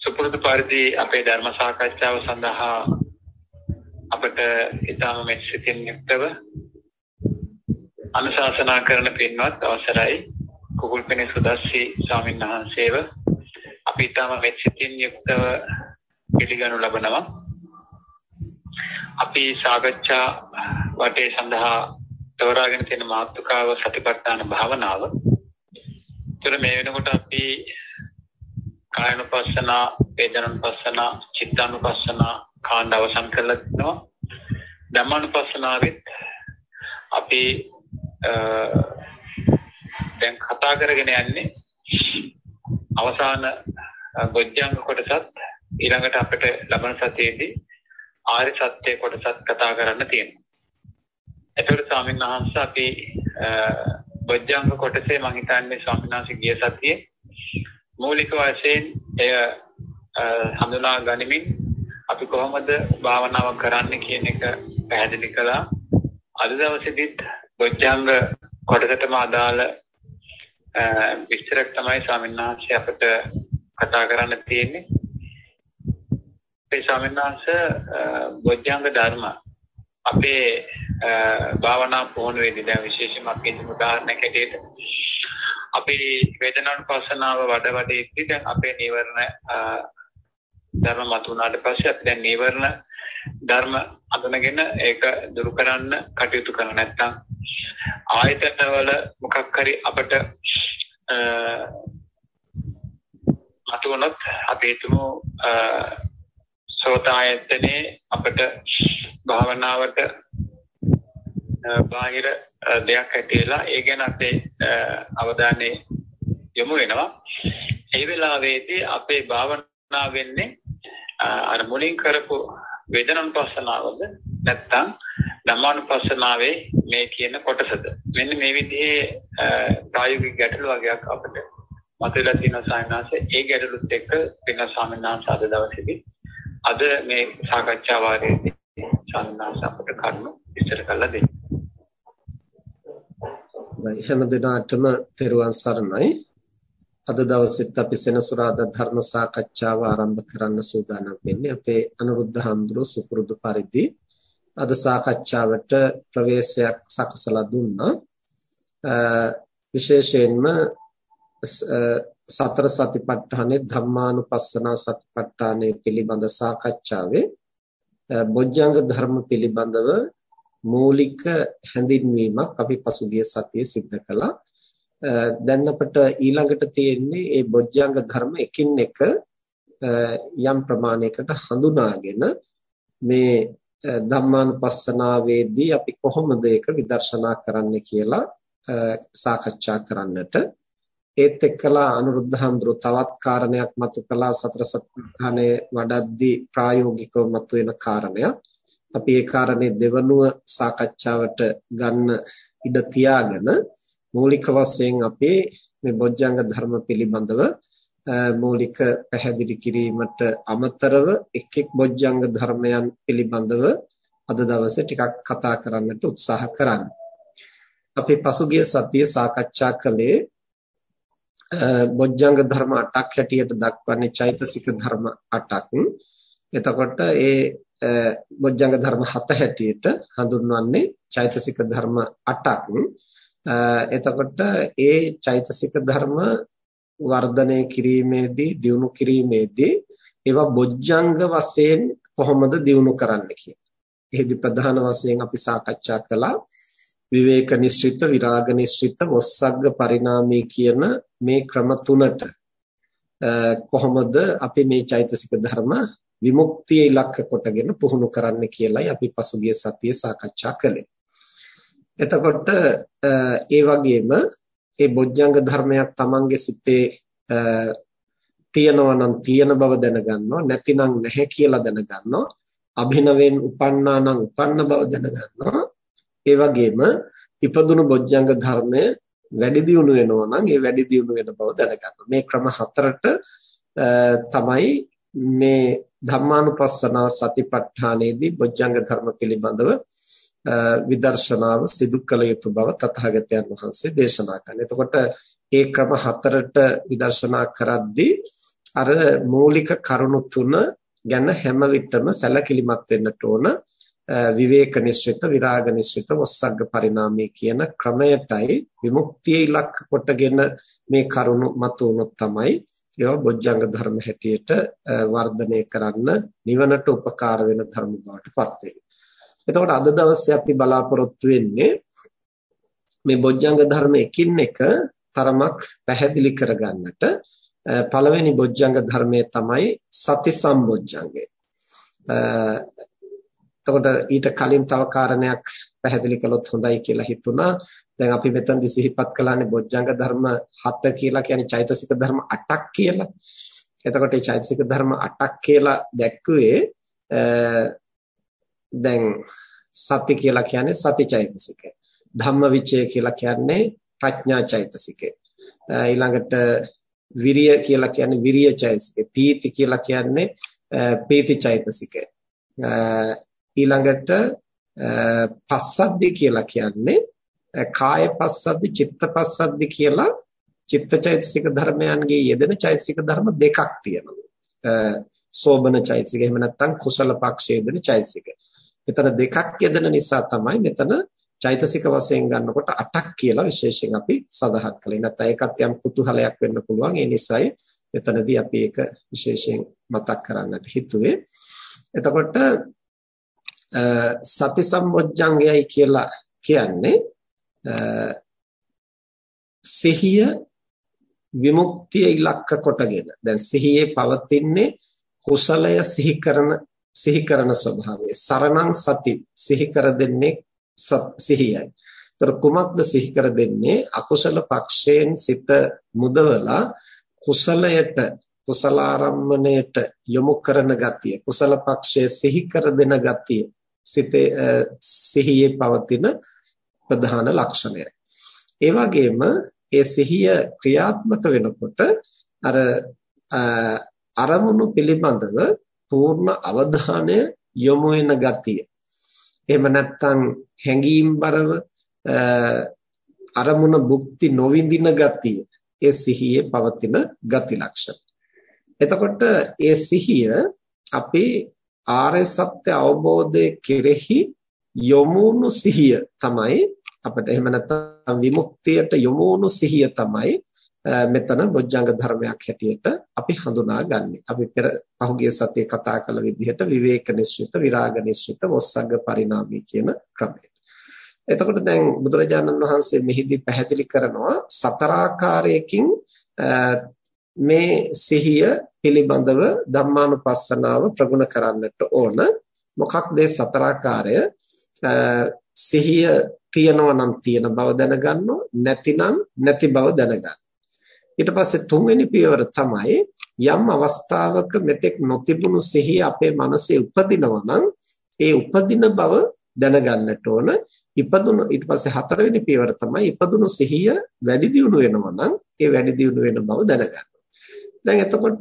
සුපුරුදු පරිදි අපේ ධර්ම සාකච්ඡාව සඳහා අපට ඊටම මෙත්සිතින් යුක්තව අනුශාසනා කරන පින්වත් අවසරයි කුකුල්පිනේ සුදස්සී ස්වාමීන් වහන්සේව අපි ඊටම මෙත්සිතින් යුක්තව පිළිගනු ලබනවා. අපි සාකච්ඡා වටේ සඳහා තෝරාගෙන තියෙන මාතෘකාව සතිපට්ඨාන භාවනාව. ඒතර මේ වෙනකොට අපි කායනුපස්සනා, වේදනානුපස්සනා, චිත්තානුපස්සනා කාණ්ඩ අවසන් කරලා තිනවා. ධම්මානුපස්සනාවෙත් අපි දැන් කතා කරගෙන යන්නේ අවසාන බොජ්ජංග කොටසත් ඊළඟට අපිට ලබන සතියේදී ආර්ය සත්‍ය කොටසත් කතා කරන්න තියෙනවා. ඒතකොට ස්වාමීන් වහන්සේ අපි බොජ්ජංග කොටසේ මම හිතන්නේ ස්වාමීන් වහන්සේ ගිය සතියේ මූලික වශයෙන් එය හඳුනා ගනිමින් අපි කොහොමද භාවනාව කරන්න කියන එක පැහැදිලි කළා. අද දවසේදීත් බොජ්ජංග කොටසටම අදාළ විස්තරයක් තමයි ස්වාමීන් වහන්සේ අපිට කතා කරන්න තියෙන්නේ. ඒ ස්වාමීන් වහන්සේ බොජ්ජංග ධර්ම අපේ භාවනා පුහුණුවේදී දැන් විශේෂයෙන්ම අපි උදාහරණයක් හැටියට අපි වේදනානුපස්සනාව වඩවඩේදී දැන් අපේ නීවරණ ධර්ම මතුනාට පස්සේ අපි දැන් නීවරණ ධර්ම අඳුනගෙන ඒක දුරු කරන්න කටයුතු කරන නැත්නම් ආයතනවල මොකක් හරි අපට මතුනොත් අපි හිතමු සෝතායතනේ අපට භාවනාවට බාහිර දෙයක් ඇතිලා ඒ ගැන අපේ අවධානය යොමු වෙනවා. ඒ වෙලාවේදී අපේ භාවනාව වෙන්නේ අර මුලින් කරපු වේදනානුපස්සනාවද නැත්නම් ධම්මානුපස්සනාවේ මේ කියන කොටසද? මෙන්න මේ විදිහේ ප්‍රායෝගික ගැටලු වගේක් අපිට මතුවලා තියෙන සායනාසේ ඒ ගැටලුත් එක්ක වෙන සාමනාංශ අද දවසේදී අද මේ සාකච්ඡා වාරයේදී සාමනාංශ අපිට කරුණු විස්තර කරලා දෙන්න. හැම දිනකටම තෙරුවන් සරණයි. අද දවසෙත් අපි සෙනසුරාදා ධර්ම සාකච්ඡාව ආරම්භ කරන්න සූදානම් වෙන්නේ. අපේ අනුරුද්ධ හාමුදුරුවෝ සුපුරුදු පරිදි අද සාකච්ඡාවට ප්‍රවේශයක් සකසලා දුන්නා. විශේෂයෙන්ම සතර සතිපට්ඨානේ ධම්මානුපස්සනා සතිපට්ඨානේ පිළිබඳ සාකච්ඡාවේ බොජ්ජංග ධර්ම පිළිබඳව මූලික හැඳින්වීමක් අපි පසුගිය සතියේ සිදු කළා. දැන් අපිට ඊළඟට තියෙන්නේ මේ බොජ්ජංග ධර්ම එකින් එක යම් ප්‍රමාණයකට හඳුනාගෙන මේ ධම්මානුපස්සනාවේදී අපි කොහොමද ඒක විදර්ශනා කරන්න කියලා සාකච්ඡා කරන්නට. ඒත් එක්කලා අනුරුද්ධ හඳුරු තවත් කාරණයක් මතු කළා. සතර සතිපට්ඨානයේ වඩද්දී ප්‍රායෝගිකව මතුවෙන කාරණයක්. අපි ඒ කාරණේ දෙවනුව සාකච්ඡාවට ගන්න ඉඩ තියාගෙන මූලික වශයෙන් අපි මේ බොජ්ජංග ධර්ම පිළිබඳව මූලික පැහැදිලි කිරීමට අමතරව එක් එක් බොජ්ජංග ධර්මයන් පිළිබඳව අද දවසේ ටිකක් කතා කරන්නට උත්සාහ කරන්න. අපි පසුගිය සතියේ සාකච්ඡා කළේ බොජ්ජංග ධර්ම 8ක් හැටියට දක්වන්නේ චෛතසික ධර්ම 8ක්. එතකොට ඒ බොජ්ජංග ධර්ම 7 හැටියට හඳුන්වන්නේ චෛතසික ධර්ම 8ක්. එතකොට ඒ චෛතසික ධර්ම වර්ධනය කිරීමේදී දියුණු කිරීමේදී ඒවා බොජ්ජංග වශයෙන් කොහොමද දියුණු කරන්න කියලා. එහිදී ප්‍රධාන වශයෙන් අපි සාකච්ඡා කළා විවේක නිශ්චිත, විරාග නිශ්චිත, වොස්සග්ග පරිණාමී කියන මේ ක්‍රම තුනට කොහොමද අපි මේ චෛතසික ධර්ම විමුක්තිය ඉලක්ක කොටගෙන පුහුණු කරන්න කියලායි අපි පසුගිය සතියේ සාකච්ඡා කළේ. එතකොට ඒ වගේම මේ බොජ්ජංග ධර්මයක් Tamange සිතේ තියෙනවා නම් තියෙන බව දැනගන්නවා, නැතිනම් නැහැ කියලා දැනගන්නවා, අභිනවෙන් උපන්නා නම් උපන්න බව දැනගන්නවා. ඒ වගේම ඉපදුණු බොජ්ජංග ධර්මය වැඩි දියුණු වෙනවා නම් ඒ වැඩි දියුණු වෙන බව දැනගන්නවා. මේ ක්‍රම හතරට තමයි මේ ධම්මානුපස්සනා සතිපට්ඨානයේදී බොජ්ජංග ධර්ම පිළිබඳව විදර්ශනාව සිදු කළ යුතු බව තථාගතයන් වහන්සේ දේශනා කළා. එතකොට ඒ ක්‍රම හතරට විදර්ශනා කරද්දී අර මූලික කරුණු තුන ගැන හැම විටම සැලකිලිමත් වෙන්නට ඕන. විවේක නිශ්චිත, විරාග නිශ්චිත, වස්සග්ග පරිණාමී කියන ක්‍රමයටයි විමුක්තිය ඉලක්ක කොටගෙන මේ කරුණු මතුවුනොත් තමයි ඒවා බොජ්ජංග ධර්ම හැටියට වර්ධනය කරන්න නිවනට උපකාර වෙන ධර්ම බවට පත් වෙන්නේ. එතකොට අද දවසේ අපි බලාපොරොත්තු වෙන්නේ මේ බොජ්ජංග ධර්ම එකින් එක තරමක් පැහැදිලි කරගන්නට. පළවෙනි බොජ්ජංග ධර්මයේ තමයි සති සම්බොජ්ජංගය. එතකොට ඊට කලින් තව කාරණයක් පැහැදිලි කළොත් හොඳයි කියලා හිතුණා. දැන් අපි මෙතනදි සිහිපත් කළානේ බොජ්ජංග ධර්ම 7 කියලා කියන්නේ චෛතසික ධර්ම 8ක් කියලා. එතකොට මේ චෛතසික ධර්ම 8ක් කියලා දැක්කුවේ දැන් සති කියලා කියන්නේ සති චෛතසිකය. ධම්මවිචය කියලා කියන්නේ ප්‍රඥා චෛතසිකය. ඊළඟට විරිය කියලා කියන්නේ විරිය චෛතසිකය. පීති කියලා කියන්නේ පීති චෛතසිකය. ඊළඟට පස්සද්ධි කියලා කියන්නේ කාය පස්සද්ධි, චිත්ත පස්සද්ධි කියලා චිත්තචෛතසික ධර්මයන්ගේ යෙදෙන චෛතසික ධර්ම දෙකක් තියෙනවා. සෝබන චෛතසික එහෙම නැත්නම් කුසල පක්ෂයේ යෙදෙන චෛතසික. මෙතන දෙකක් යෙදෙන නිසා තමයි මෙතන චෛතසික වශයෙන් ගන්නකොට 8ක් කියලා විශේෂයෙන් අපි සඳහන් කළේ. නැත්නම් ඒකත් යම් කුතුහලයක් වෙන්න පුළුවන්. ඒ නිසායි මෙතනදී අපි ඒක විශේෂයෙන් මතක් කරන්නට හිතුවේ. එතකොට සති සම්බොජ්ජංගයයි කියලා කියන්නේ සිහිය විමුක්තිය ඉලක්ක කොටගෙන. දැන් සිහියේ පවතින්නේ කුසලය සිහි කරන ස්වභාවය. සරණං සති සිහි කර දෙන්නේ සිහියයි. ඒතර කුමක්ද සිහි කර දෙන්නේ? අකුසල පක්ෂයෙන් සිත මුදවලා කුසලයට, කුසලාරම්මණයට යොමු කරන ගතිය, කුසල පක්ෂයේ සිහි කර දෙන ගතිය සිතේ සිහියේ පවතින ප්‍රධාන ලක්ෂණයයි. ඒ වගේම ඒ සිහිය ක්‍රියාත්මක වෙනකොට අර අරමුණු පිළිබඳව පූර්ණ අවධානය යොමු වෙන ගතිය. එහෙම නැත්නම් හැඟීම්බරව අරමුණ භුක්ති නොවිඳින ගතිය ඒ සිහියේ පවතින ගති ලක්ෂණ. එතකොට ඒ සිහිය අපේ ආර්ය සත්‍ය අවබෝධයේ කෙරෙහි යොමුණු සිහිය තමයි අපිට, එහෙම නැත්නම් විමුක්තියට යොමුණු සිහිය තමයි මෙතන බොජ්ජංග ධර්මයක් හැටියට අපි හඳුනාගන්නේ. අපි පහුගිය සතියේ කතා කළ විදිහට විවේක නිශ්චිත, විරාග නිශ්චිත, වස්සග්ග පරිණාමී කියන ක්‍රමයට. එතකොට දැන් බුදුරජාණන් වහන්සේ මෙහිදී පැහැදිලි කරනවා සතරාකාරයකින් මේ සිහිය පිළිබඳව ධම්මානුපස්සනාව ප්‍රගුණ කරන්නට ඕන. මොකක්ද ඒ සතරාකාරය? සිහිය තියෙනවා නම් තියෙන බව දැනගන්නවා, නැතිනම් නැති බව දැනගන්න. ඊට පස්සේ තුන්වෙනි පියවර තමයි යම් අවස්ථාවක මෙතෙක් නොතිබුණු සිහිය අපේ මනසේ උපදිනවා නම් ඒ උපදින බව දැනගන්නට ඕන. ඊට පස්සේ හතරවෙනි පියවර තමයි ඉපදුණු සිහිය වැඩි දියුණු වෙනවා නම් ඒ වැඩි දියුණු වෙන බව දැනගන්න. දැන් එතකොට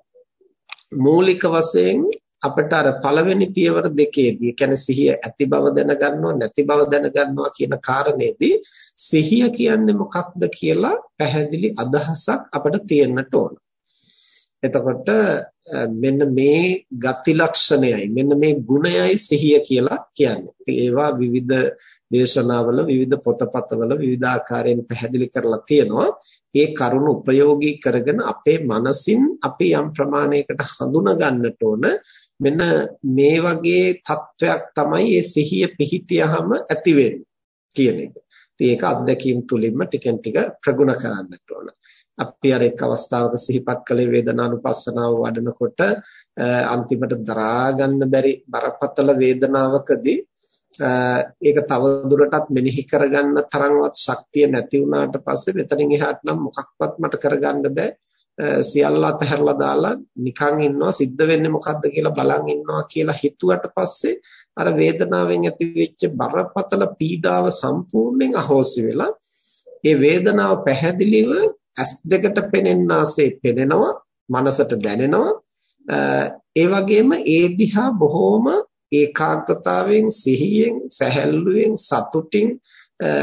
මූලික වශයෙන් අපිට අර පළවෙනි පියවර දෙකේදී, කියන්නේ සිහිය ඇති බව දැනගන්නවා, නැති බව දැනගන්නවා කියන කාරණේදී සිහිය කියන්නේ මොකක්ද කියලා පැහැදිලි අදහසක් අපිට තියෙන්නට ඕන. එතකොට මෙන්න මේ ගති ලක්ෂණයයි, මෙන්න මේ ගුණයයි සිහිය කියලා කියන්නේ. ඒවා විවිධ දේශනාවල, විවිධ පොතපතවල විවිධ ආකාරයෙන් පැහැදිලි කරලා තියෙනවා. ඒ කරුණ උපයෝගී කරගෙන අපේ මනසින් අපි යම් ප්‍රමාණයකට හඳුනා ගන්නට ඕන. මෙන්න මේ වගේ තත්වයක් තමයි මේ සිහිය පිහිටියහම ඇති වෙන්නේ කියන එක. ඉතින් ඒක අත්දැකීම් තුලින්ම ටිකෙන් ටික ප්‍රගුණ කරන්නට ඕන. අපි අර එක් අවස්ථාවක සිහිපත් කළේ වේදනානුපස්සනාව වඩනකොට අන්තිමට දරා ගන්න බැරි බරපතල වේදනාවකදී ඒක තව දුරටත් මෙනෙහි කරගන්න තරම්වත් ශක්තිය නැති වුණාට පස්සේ මෙතනින් එහාට නම් මොකක්වත් මට කරගන්න බෑ, සියල්ල අතහැරලා දාලා නිකන් ඉන්නවා, සිද්ධ වෙන්නේ මොකද්ද කියලා බලන් ඉන්නවා කියලා හිතුවට පස්සේ අර වේදනාවෙන් ඇති වෙච්ච බරපතල පීඩාව සම්පූර්ණයෙන් අහෝසි වෙලා ඒ වේදනාව පැහැදිලිව ඇස් දෙකට පෙනෙන්නාසේ පෙනෙනවා, මනසට දැනෙනවා. ඒ වගේම ඒ දිහා බොහොම ඒකාග්‍රතාවෙන්, සිහියෙන්, සැහැල්ලුවෙන්, සතුටින්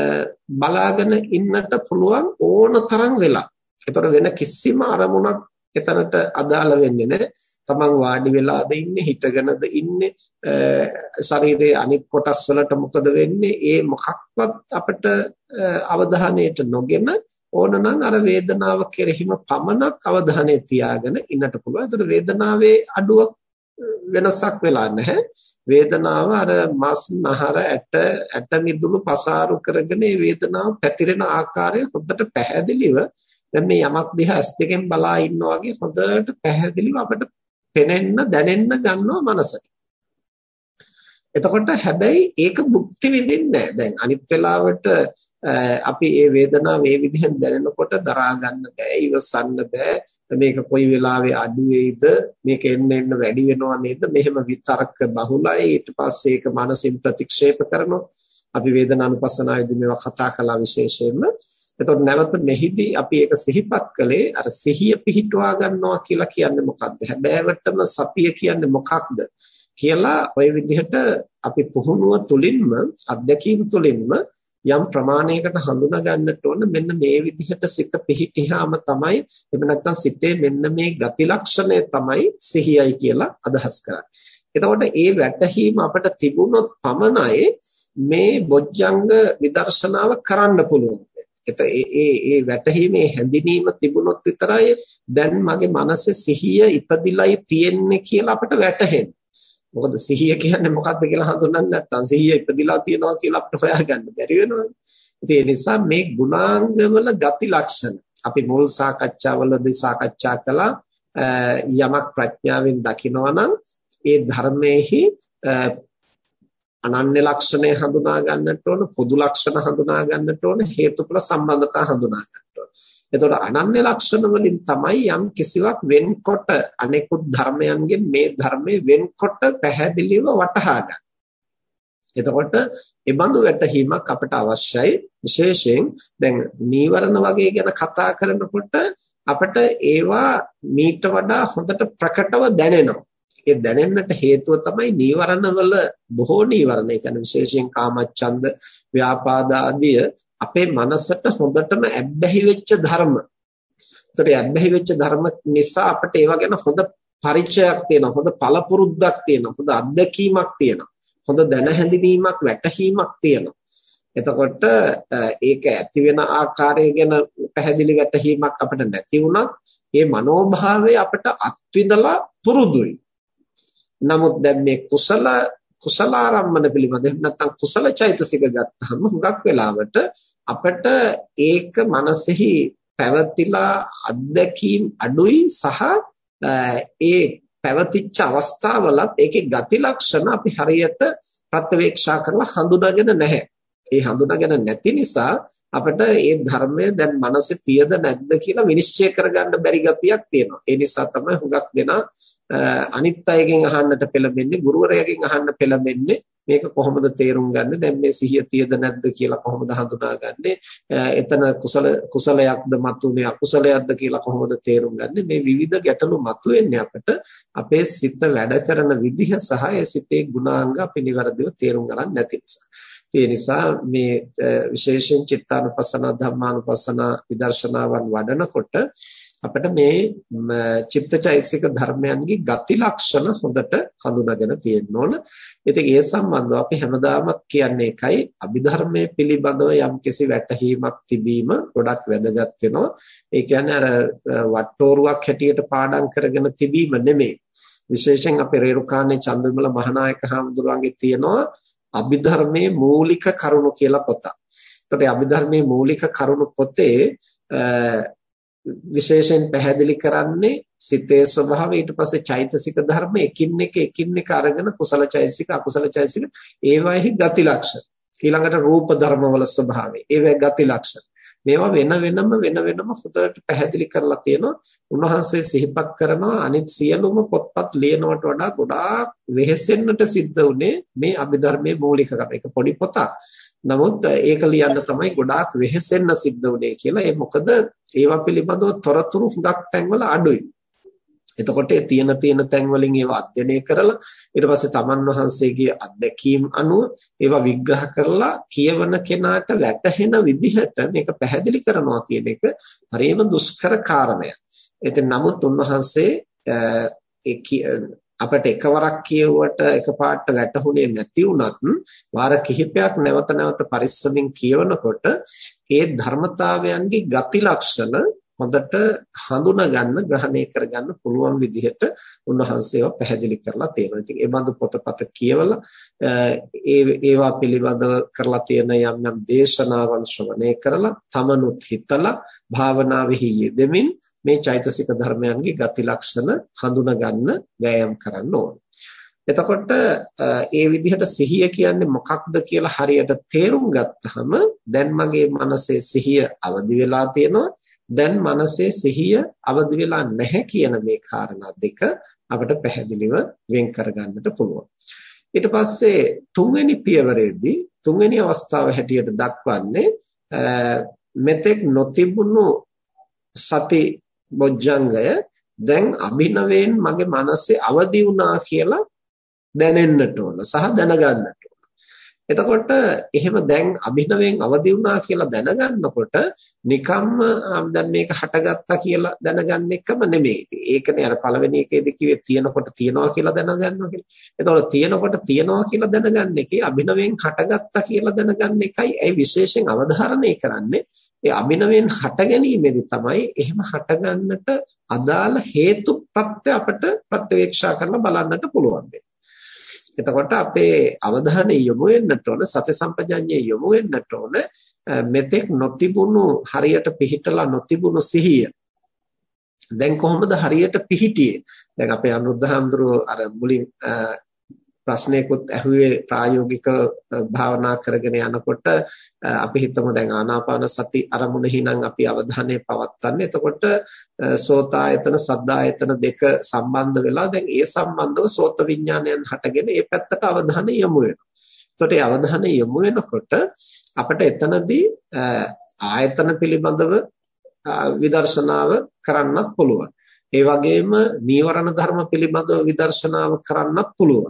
බලාගෙන ඉන්නට පුළුවන් ඕන තරම් වෙලා. ඒතර වෙන කිසිම අරමුණක් එතනට අදාළ වෙන්නේ නැහැ. තමන් වාඩි වෙලාද ඉන්නේ, හිටගෙනද ඉන්නේ, ශරීරයේ අනිත් කොටස් වලට මොකද වෙන්නේ, ඒ මොකක්වත් අපිට අවධානයට නොගෙන ඕනනම් අර වේදනාව කෙරෙහිම පමණක් අවධානය තියාගෙන ඉන්නට පුළුවන්. ඒතර වේදනාවේ අඩුවක් වෙනසක් වෙලා නැහැ. වේදනාව අර මස් නහර ඇට මිදුළු පසාරු කරගෙන මේ වේදනාව පැතිරෙන ආකාරය හොඳට පැහැදිලිව දැන් මේ යමක් දිහා ඇස් දෙකෙන් බලා ඉන්නා වගේ හොඳට පැහැදිලිව අපිට පෙනෙන්න දැනෙන්න ගන්නවා මනසට. එතකොට හැබැයි ඒක භුක්ති විඳින්නේ නැහැ. දැන් අනිත් වෙලාවට අපි මේ වේදනාව මේ විදිහෙන් දැනෙනකොට දරා ගන්න බෑ, ඉවසන්න බෑ. මේක කොයි වෙලාවෙ අඩු වෙයිද, මේක එන්න වැඩි වෙනව නේද, මෙහෙම විතර්ක බහුලයි. ඊට පස්සේ ඒක මනසින් ප්‍රතික්ෂේප කරනවා. අපි වේදනානුපස්සනාවේදී මේවා කතා කළා විශේෂයෙන්ම. එතකොට නැවත මෙහිදී අපි ඒක සිහිපත් කළේ අර සිහිය පිහිටුවා ගන්නවා කියලා කියන්නේ මොකක්ද? හැබෑවටම සතිය කියන්නේ මොකක්ද කියලා ওই විදිහට අපි පුහුණුව තුලින්ම අධ්‍යක්ීම් තුලින්ම යම් ප්‍රමාණයකට හඳුනා ගන්නට ඕන මෙන්න මේ විදිහට සිත පිහිටියාම තමයි එහෙම නැත්නම් සිතේ මෙන්න මේ ගති ලක්ෂණය තමයි සිහියයි කියලා අදහස් කරන්නේ. එතකොට ඒ වැටහීම අපිට තිබුණොත් පමණයි මේ බොජ්ජංග විදර්ශනාව කරන්න පුළුවන්. ඒ වැටහීමේ හැඳිනීම තිබුණොත් විතරයි දැන් මගේ මනසේ සිහිය ඉපදිලායි තියෙන්නේ කියලා අපිට වැටහෙන්නේ. මොකද සිහිය කියන්නේ මොකක්ද කියලා හඳුනන්නේ නැත්නම් සිහිය ඉපදිලා තියෙනවා කියලා අපිට හොයාගන්න බැරි වෙනවනේ. ඉතින් ඒ නිසා මේ ගුණාංගවල ගති ලක්ෂණ අපි මුල් සාකච්ඡාවලදී සාකච්ඡා කළා. යමක් ප්‍රඥාවෙන් දකිනවා නම් ඒ ධර්මයේහි අනන්‍ය ලක්ෂණය හඳුනා ගන්නට ඕන, පොදු ලක්ෂණ හඳුනා ගන්නට ඕන, හේතුඵල සම්බන්ධතා හඳුනා ගන්නට ඕන. එතකොට අනන්‍ය ලක්ෂණ වලින් තමයි යම් කිසිවක් වෙන්කොට අනෙකුත් ධර්මයන්ගෙන් මේ ධර්මයේ වෙන්කොට පැහැදිලිව වටහා ගන්න. එතකොට ඒ බඳු වැටහීමක් අපට අවශ්‍යයි. විශේෂයෙන් දැන් නීවරණ වගේ ගැන කතා කරනකොට අපට ඒවා මීට වඩා හොඳට ප්‍රකටව දැනෙනවා. ඒ දැනෙන්නට හේතුව තමයි නීවරණ වල බොහෝ නීවරණ, ඒ කියන්නේ විශේෂයෙන් කාමච්ඡන්ද, ව්‍යාපාද ආදී අපේ මනසට හොඳටම ඇබ්බැහි වෙච්ච ධර්ම. ඒතර ඇබ්බැහි වෙච්ච ධර්ම නිසා අපිට ඒවා ගැන හොඳ පරිචයක් තියෙනවා, හොඳ පළපුරුද්දක් තියෙනවා, හොඳ අත්දැකීමක් තියෙනවා, හොඳ දැන හැඳිනීමක් වැටහීමක් තියෙනවා. එතකොට ඒක ඇති වෙන ආකාරය ගැන පැහැදිලි වැටහීමක් අපිට නැති වුණත් ඒ මනෝභාවය අපිට අත්විඳලා පුරුදුයි. නමුත් දැන් මේ කුසලාරම්මන පිළිබඳ නැත්නම් කුසල චෛතසික ගත්තහම හුඟක් වෙලාවට අපිට ඒක මනසෙහි පැවතිලා අත්දැකීම් අඩුයි සහ ඒ පැවතිච්ච අවස්ථාවලත් ඒකේ ගති ලක්ෂණ අපි හරියට ප්‍රත්‍යවේක්ෂා කරලා හඳුනාගෙන නැහැ. ඒ හඳුනාගෙන නැති නිසා අපිට මේ ධර්මය දැන් මනසේ තියද නැද්ද කියලා විනිශ්චය කරගන්න බැරි ගතියක් තියෙනවා. ඒ නිසා තමයි හුඟක් දෙනා අනිත් අයගෙන් අහන්නට පෙළඹෙන්නේ, ගුරුවරයාගෙන් අහන්න පෙළඹෙන්නේ මේක කොහොමද තේරුම් ගන්න, දැන් මේ සිහිය තියද නැද්ද කියලා කොහොමද හඳුනාගන්නේ, එතන කුසලයක්ද මතුනේ අකුසලයක්ද කියලා කොහොමද තේරුම් ගන්නේ. මේ විවිධ ගැටලු මතුවෙන්නේ අපිට අපේ සිත වැඩ කරන විදිහ සහ ඒ සිතේ ගුණාංග අපි નિවරදිව තේරුම් ගන්න නැති නිසා. ඒ නිසා මේ විශේෂයෙන් චිත්තානුපස්සන, ධම්මානුපස්සන විදර්ශනාවන් වඩනකොට අපිට මේ චිත්තචෛතසික ධර්මයන්ගේ ගති ලක්ෂණ හොඳට හඳුනාගෙන තියෙන්න ඕන. ඉතින් ඒ සම්බන්ධව අපි හැමදාම කියන්නේ එකයි, අභිධර්මයේ පිළිබඳව යම්කිසි වැටහීමක් තිබීම ගොඩක් වැදගත් වෙනවා. ඒ කියන්නේ අර වට්ටෝරුවක් හැටියට පාඩම් කරගෙන තිබීම නෙමෙයි. විශේෂයෙන් අපේ රේරුකාණේ චන්දවිමල මහානායක හාමුදුරුවන්ගේ තියෙනවා අභිධර්මයේ මූලික කරුණු කියලා පොතක්. ඒකට අභිධර්මයේ මූලික කරුණු පොතේ විශේෂයෙන් පැහැදිලි කරන්නේ සිතේ ස්වභාවය, ඊට පස්සේ චෛතසික ධර්ම එකින් එක අරගෙන කුසල චෛතසික අකුසල චෛතසික ඒවාෙහි ගති ලක්ෂණ, ඊළඟට රූප ධර්මවල ස්වභාවය, ඒවායේ ගති ලක්ෂණ මේවා වෙන වෙනම හොඳට පැහැදිලි කරලා තියෙනවා. උන්වහන්සේ සිහිපත් කරනවා අනිත් සියලුම පොත්පත් ලියනවට වඩා ගොඩාක් වෙහෙසෙන්නට සිද්ධ වුණේ මේ අභිධර්මයේ මූලික කම. ඒක පොඩි පොතක්. නමුත් ඒක ලියන්න තමයි ගොඩාක් වෙහෙසෙන්න සිද්ධ වුණේ කියලා. ඒ මොකද ඒවා පිළිබඳව තොරතුරු හුඟක් තැන්වල අඩුයි. එතකොට ඒ තියෙන තැන් වලින් ඒවා අධ්‍යයනය කරලා ඊට පස්සේ තමන් වහන්සේගේ අත්දැකීම් අනුව ඒවා විග්‍රහ කරලා කියවන කෙනාට වැටහෙන විදිහට මේක පැහැදිලි කරනවා කියන එක හරියම දුෂ්කර කාරණයක්. ඉතින් නමුත් උන්වහන්සේ අපිට එකවරක් කියුවට එකපාරට වැටහුනේ නැති වුණත් වාර කිහිපයක් නැවත නැවත පරිස්සමින් කියවනකොට ඒ ධර්මතාවයන්ගේ ගති ලක්ෂණ හොඳට හඳුනා ගන්න ග්‍රහණය කරගන්න පුළුවන් විදිහට උන්වහන්සේව පැහැදිලි කරලා තියෙනවා. ඉතින් ඒ බඳු පොතපත කියවලා ඒවා පිළිබඳව කරලා තියෙන යම් යම් දේශනාවන් ශ්‍රවණය කරලා තමනුත් හිතලා භාවනාවෙහි යෙදෙමින් මේ චෛතසික ධර්මයන්ගේ ගති ලක්ෂණ හඳුනා ගන්න වෑයම් කරන්න ඕන. එතකොට ඒ විදිහට සිහිය කියන්නේ මොකක්ද කියලා හරියට තේරුම් ගත්තහම දැන් මගේ මනසේ සිහිය අවදි වෙලා තියෙනවා. දැන් මනසේ සිහිය අවදි වෙලා නැහැ කියන මේ කාරණා දෙක අපිට පැහැදිලිව වෙන් කරගන්නට පුළුවන්. ඊට පස්සේ තුන්වෙනි පියවරේදී තුන්වෙනි අවස්ථාව හැටියට දක්වන්නේ මෙතෙක් නොතිබුණු සති බොජ්ජංගය දැන් අභිනවයෙන් මගේ මනසේ අවදි වුණා කියලා දැනෙන්නට ඕන සහ දැනගන්නට ඕන. එතකොට එහෙම දැන් අභිනවයෙන් අවදි වුණා කියලා දැනගන්නකොට නිකම්ම දැන් මේක හටගත්තා කියලා දැනගන්න එකම නෙමෙයි. ඒකනේ අර පළවෙනි එකේදී කිව්වේ තියෙනකොට තියනවා කියලා දැනගන්නවා කියලා. එතකොට තියෙනකොට තියනවා කියලා දැනගන්න එකේ අභිනවයෙන් හටගත්තා කියලා දැනගන්න එකයි ඒ විශේෂයෙන් අවධාරණය කරන්නේ. ඒ අභිනවයෙන් හට ගැනීමේදී තමයි එහෙම හටගන්නට අදාළ හේතු ප්‍රත්‍ය අපට ප්‍රත්‍යවේක්ෂා කරලා බලන්නට පුළුවන් වෙන්නේ. එතකොට අපේ අවධානය යොමු වෙන්නට ඕන සති සම්පජඤ්ඤය යොමු වෙන්නට ඕන මෙතෙක් නොතිබුණු හරියට පිහිටලා නොතිබුණු සිහිය දැන් කොහොමද හරියට පිහිටියේ. දැන් අපේ අනුරුද්ධහාමුදුරුවෝ අර මුලින් ප්‍රශ්නයකුත් ඇහුවේ ප්‍රායෝගික භාවනා කරගෙන යනකොට අපි හිතමු දැන් ආනාපාන සති අරමුණෙහි නම් අපි අවධානය පවත්වන්නේ. එතකොට සෝතායතන සද්දායතන දෙක සම්බන්ධ වෙලා දැන් ඒ සම්බන්ධව සෝත විඥානයන් හටගෙන ඒ පැත්තට අවධානය යොමු වෙනවා. එතකොට ඒ අවධානය යොමු වෙනකොට අපිට එතනදී ආයතන පිළිබඳව විදර්ශනාව කරන්නත් පුළුවන්. ඒ වගේම නීවරණ ධර්ම පිළිබඳව විදර්ශනාව කරන්නත් පුළුවන්.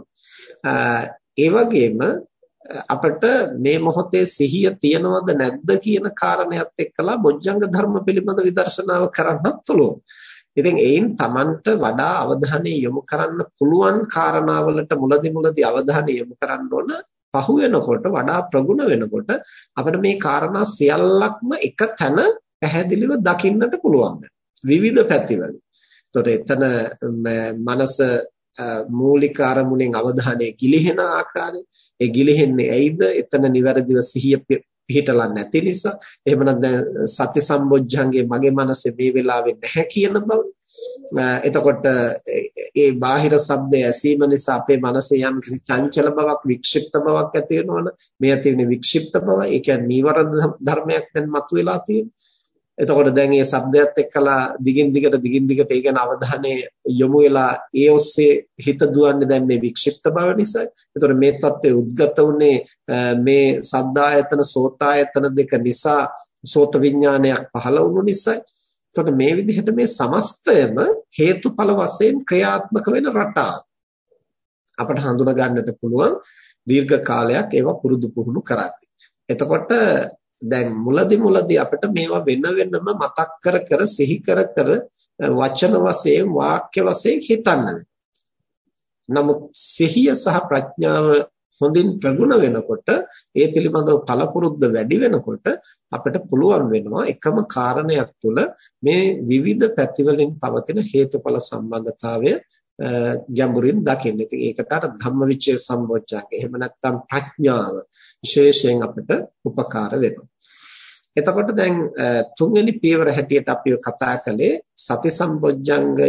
ඒ වගේම අපිට මේ මොහොතේ සිහිය තියනවද නැද්ද කියන කාරණයක් එක්කලා බොජ්ජංග ධර්ම පිළිබඳ විදර්ශනාව කරන්නත් පුළුවන්. ඉතින් ඒයින් Tamanට වඩා අවධානය යොමු කරන්න පුළුවන් කාරණාවලට මුලදී අවධානය යොමු කරන්න ඕන. පහු වෙනකොට වඩා ප්‍රගුණ වෙනකොට අපිට මේ කාරණා සියල්ලක්ම එක තැන පැහැදිලිව දකින්නට පුළුවන්. විවිධ පැතිවල. එතකොට එතන මනස මූලික අරමුණෙන් අවධානය ගිලිහෙන ආකාරය, ඒ ගිලිහෙන්නේ ඇයිද? එතන නිවැරදිව සිහිය පිහිටලා නැති නිසා. එහෙම නැත්නම් සති සම්බොජ්ජංගේ මගේ මනසේ මේ වෙලාවේ නැහැ කියන බව. එතකොට ඒ බාහිර ශබ්ද ඇසීම නිසා අපේ මනසේ යම් කිසි චංචල බවක්, වික්ෂිප්ත බවක් ඇති වෙනවනේ. මේ ඇති වෙන වික්ෂිප්ත බව, ඒ කියන්නේ නීවරණ ධර්මයක් දැන් මතුවලා තියෙනවා. එතකොට දැන් මේ શબ્දයත් එක්කලා දිගින් දිගට ඒ ගැන අවධානය යොමු වෙලා ඒ ඔස්සේ හිත දුවන්නේ දැන් මේ වික්ෂිප්ත බව නිසා. එතකොට මේ தත්ත්වය උද්ගත වුනේ මේ සද්දායතන සෝතායතන දෙක නිසා සෝත විඥානයක් පහළ වුණු නිසා. එතකොට මේ විදිහට මේ සමස්තයම හේතුඵල වශයෙන් ක්‍රියාත්මක වෙන රටාව අපට හඳුනා ගන්නට පුළුවන් දීර්ඝ කාලයක් ඒවා පුරුදු පුහුණු කරද්දී. එතකොට දැන් මුලදී අපිට මේවා වෙනම මතක් කර සිහි කර වචන වශයෙන් වාක්‍ය වශයෙන් හිතන්න. නමුත් සිහිය සහ ප්‍රඥාව හොඳින් ප්‍රගුණ වෙනකොට ඒ පිළිබඳව පළපුරුද්ද වැඩි වෙනකොට අපිට පුළුවන් වෙනවා එකම කාරණයක් තුළ මේ විවිධ පැතිවලින් පවතින හේතුඵල සම්බන්ධතාවය ගැඹුරින් දකින්න. ඉතින් ඒකට අර ධම්මවිචය සම්බොජ්ජංගය එහෙම නැත්නම් ප්‍රඥාව විශේෂයෙන් අපිට උපකාර වෙනවා. එතකොට දැන් තුන්වෙනි පියවර හැටියට අපි කතා කළේ සති සම්බොජ්ජංගය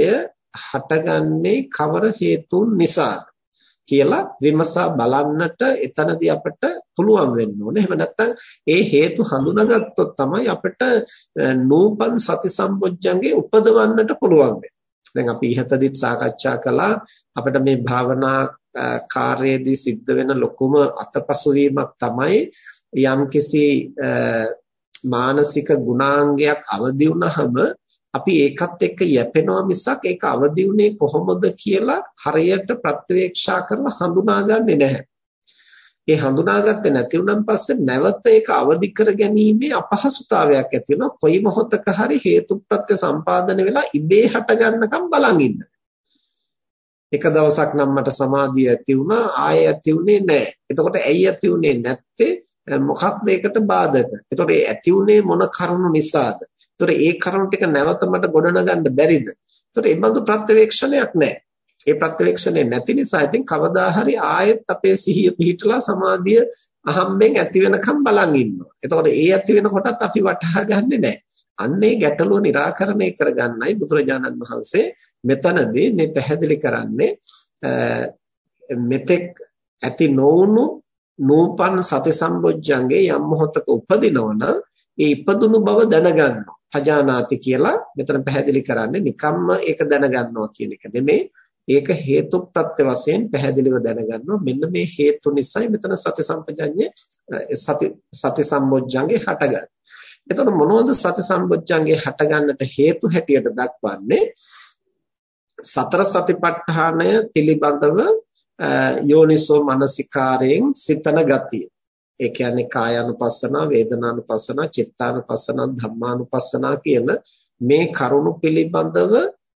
හටගන්නේ කවර හේතුන් නිසාද කියලා විමසා බලන්නට එතනදී අපිට පුළුවන් වෙන්න ඕනේ. එහෙම නැත්නම් ඒ හේතු හඳුනාගත්තොත් තමයි අපිට නූපන් සති සම්බොජ්ජංගේ උපදවන්නට පුළුවන් වෙන්නේ. දැන් අපි ඉහතදීත් සාකච්ඡා කළා අපිට මේ භාවනා කාර්යයේදී සිද්ධ වෙන ලොකුම අතපසු වීමක් තමයි යම්කිසි මානසික ගුණාංගයක් අවදි වුණාම අපි ඒකත් එක්ක යැපෙනවා මිසක් ඒක අවදි වුණේ කොහොමද කියලා හරියට ප්‍රත්‍යවේක්ෂා කරලා හඳුනාගන්නේ නැහැ. ඒ හඳුනාගත්තේ නැති වුණාන් පස්සේ නැවත ඒක අවදි කර ගැනීමේ අපහසුතාවයක් ඇති වෙනවා. කොයි මොහොතක හරි හේතුප්‍රත්‍ය සම්පාදනය වෙලා ඉබේ හට ගන්නකම් බලන් ඉන්න. එක දවසක් නම් මට සමාධිය ඇති වුණා, ආයෙ ඇති උනේ නැහැ. එතකොට ඇයි ඇති උනේ නැත්තේ? මොකක්ද ඒකට බාධක? එතකොට ඒ ඇති උනේ මොන කරුණු නිසාද? එතකොට ඒ කරුණු ටික නැවත මට ගොඩනගන්න බැරිද? එතකොට ඒ බඳු ප්‍රත්‍යවේක්ෂණයක් නැහැ. ඒ ප්‍රත්‍යවේක්ෂණය නැති නිසා ඉතින් කවදා හරි ආයෙත් අපේ සිහිය පිහිටලා සමාධිය අහම්බෙන් ඇති වෙනකම් බලන් ඉන්නවා. එතකොට ඒ ඇති වෙනකොටත් අපි වටහා ගන්නෙ නැහැ. අන්නේ ගැටලුව निराකරණය කරගන්නයි බුදුරජාණන් වහන්සේ මෙතනදී මේ පැහැදිලි කරන්නේ මෙතෙක් ඇති නොවුණු නූපන් සති සම්බොජ්ජංගේ යම් මොහොතක උපදිනවන ඒ ඉපදුණු බව දැනගන්නවා. පජානාති කියලා මෙතන පැහැදිලි කරන්නේ නිකම්ම ඒක දැනගන්නවා කියන එක නෙමෙයි. ඒක හේතු ප්‍රත්‍ය වශයෙන් පැහැදිලිව දැනගන්නවා. මෙන්න මේ හේතු නිසායි මෙතන සති සම්පජඤ්ඤේ සති සම්බොජ්ජංගේ හටගන්නේ. එතකොට මොනවද සති සම්බොජ්ජංගේ හටගන්නට හේතු හැටියට දක්වන්නේ? සතර සතිපට්ඨානය පිළිබඳව යෝනිසෝ මනසිකාරයෙන් සිතන ගතිය. ඒ කියන්නේ කායානුපස්සනා, වේදනානුපස්සනා, චිත්තානුපස්සනා, ධම්මානුපස්සනා කියන මේ කරුණු පිළිබඳව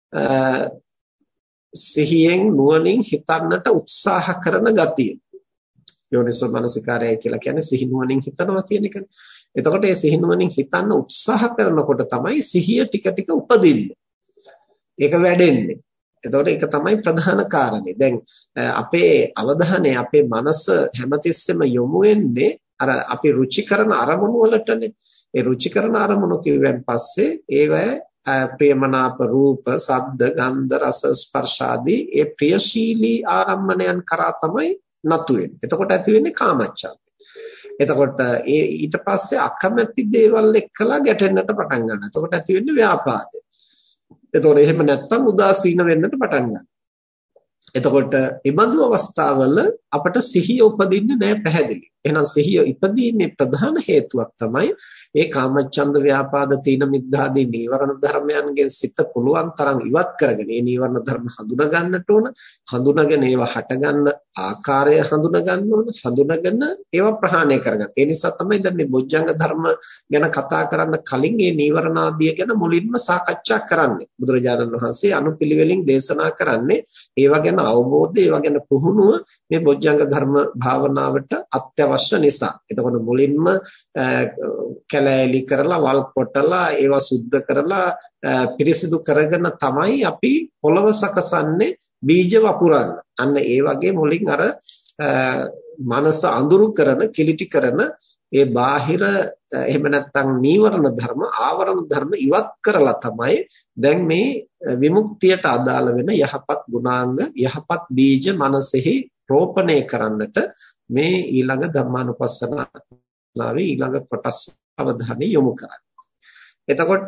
සිහියෙන් නුවණින් හිතන්නට උත්සාහ කරන ගතිය. යෝනිසෝ මනසිකාරය කියලා කියන්නේ සිහි නුවණින් හිතනවා කියන එකනේ. එතකොට මේ සිහි නුවණින් හිතන්න උත්සාහ කරනකොට තමයි සිහිය ටික ටික උපදින්නේ. ඒක වැඩෙන්නේ. එතකොට ඒක තමයි ප්‍රධාන කාරණේ. දැන් අපේ අවධානය, අපේ මනස හැමතිස්සෙම යොමු වෙන්නේ අර අපි රුචි කරන අරමුණු වලටනේ. ඒ රුචි කරන අරමුණු කිව්වන් පස්සේ ඒවැ ප්‍රියමනාප රූප, ශබ්ද, ගන්ධ, රස, ස්පර්ශ ආදී ඒ ප්‍රියශීලී ආරම්මණයන් කරා තමයි නතු වෙන්නේ. එතකොට ඇති වෙන්නේ කාමච්ඡන්දය. එතකොට ඒ ඊට පස්සේ අකමැති දේවල් එක්කලා ගැටෙන්නට පටන් ගන්නවා. එතකොට ඇති වෙන්නේ ව්‍යාපාදය. එතකොට එහෙම නැත්තම් උදාසීන වෙන්නට පටන් ගන්නවා. එතකොට ඊබඳු අවස්ථාවල අපට සිහිය උපදින්නේ නැහැ පැහැදිලි. එහෙනම් සිහිය ඉපදීමේ ප්‍රධාන හේතුවක් තමයි ඒ කාමච්ඡන්ද ව්‍යාපාද තීන මිද්ධාදී නීවරණ ධර්මයන්ගෙන් සිත පුළුවන් තරම් ඉවත් කරගෙන ඒ නීවරණ ධර්ම හඳුනා ගන්නට ඕන. හඳුනාගෙන ඒවා හටගන්න ආකාරය හඳුනා ගන්න ඕන. හඳුනාගෙන ඒවා ප්‍රහාණය කරගන්න. ඒ නිසා තමයි දැන් මේ බොජ්ජංග ධර්ම ගැන කතා කරන්න කලින් මේ නීවරණ ආදිය ගැන මුලින්ම සාකච්ඡා කරන්නේ. බුදුරජාණන් වහන්සේ අනුපිළිවෙලින් දේශනා කරන්නේ ඒවා ගැන අවබෝධය, ඒවා ගැන පුහුණුව මේ බොජ්ජංග ධර්ම භාවනාවට අත්‍යවශ්‍ය නිසා. එතකොට මුලින්ම කැලෑලි කරලා වල් කොටලා ඒවා සුද්ධ කරලා පිරිසිදු කරගෙන තමයි අපි පොළව සකසන්නේ බීජ වපුරන්න. අන්න ඒ වගේ මුලින් අර මනස අඳුරු කරන, කිලිටි කරන ඒ බාහිර එහෙම නැත්නම් නීවරණ ධර්ම, ආවරණ ධර්ම ඉවත් කරලා තමයි දැන් මේ විමුක්තියට අදාළ වෙන යහපත් ගුණාංග, යහපත් බීජ මනසෙහි රෝපණය කරන්නට මේ ඊළඟ ධම්මානුපස්සනාවේ ඊළඟ කොටස් අවධානය යොමු කරන්නේ. එතකොට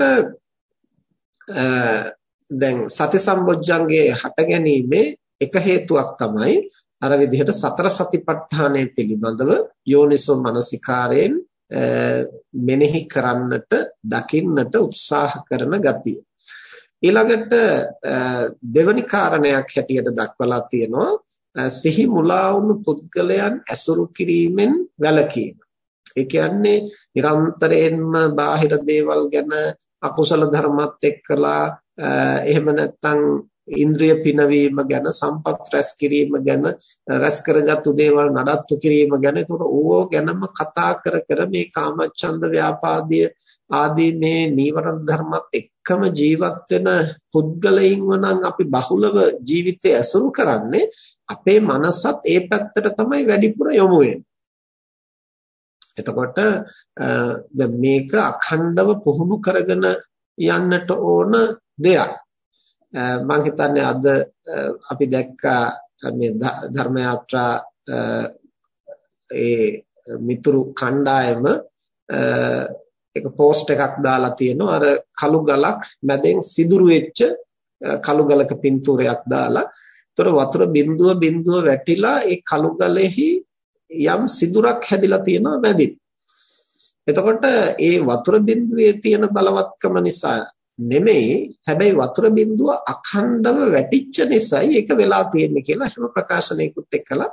දැන් සති සම්බොජ්ජංගේ හට ගැනීමේ එක හේතුවක් තමයි අර විදිහට සතර සතිපට්ඨානය පිළිබඳව යෝනිසෝ මනසිකාරයෙන් මෙනෙහි කරන්නට, දකින්නට උත්සාහ කරන ගතිය. ඊළඟට දෙවනි කාරණයක් හැටියට දක්වලා තියෙනවා සිහි මුලා වුණු පුද්ගලයන් ඇසුරු කිරීමෙන් වැළකීම. ඒ කියන්නේ නිරන්තරයෙන්ම බාහිර දේවල් ගැන, අකුසල ධර්මات එක්කලා එහෙම නැත්නම් ඉන්ද්‍රිය පිනවීම ගැන, සම්පත් රැස් කිරීම ගැන, රැස් කරගත්තු දේවල් නඩත්තු කිරීම ගැන, ඒතකොට ඕවා ගැනම කතා කර කර මේ කාමච්ඡන්ද ව්‍යාපාදීය ආදී මේ නීවරණ ධර්මات එක්කම ජීවත් වෙන පුද්ගලයින්ව නම් අපි බහුලව ජීවිතය ඇසුරු කරන්නේ අපේ මනසත් ඒ පැත්තට තමයි වැඩිපුර යොමු වෙන්නේ. එතකොට දැන් මේක අඛණ්ඩව පුහුණු කරගෙන යන්නට ඕන දෙයක්. මම හිතන්නේ අද අපි දැක්කා මේ ධර්ම යාත්‍රා ඒ මිතුරු කණ්ඩායම එක පෝස්ට් එකක් දාලා තියෙනවා. අර කළු ගලක් මැදෙන් සිදුරු වෙච්ච කළු ගලක පින්තූරයක් දාලා. ඒතර වතුර බිඳුව වැටිලා ඒ කළු ගලෙහි යම් සිදුරක් හැදිලා තියෙනවා මැදින්. එතකොට ඒ වතුර බිඳුවේ තියෙන බලවත්කම නිසා නෙමෙයි, හැබැයි වතුර බිඳුව අඛණ්ඩව වැටිච්ච නිසායි ඒක වෙලා තියෙන්නේ කියලා එහෙම ප්‍රකාශනයකුත් එක්කලා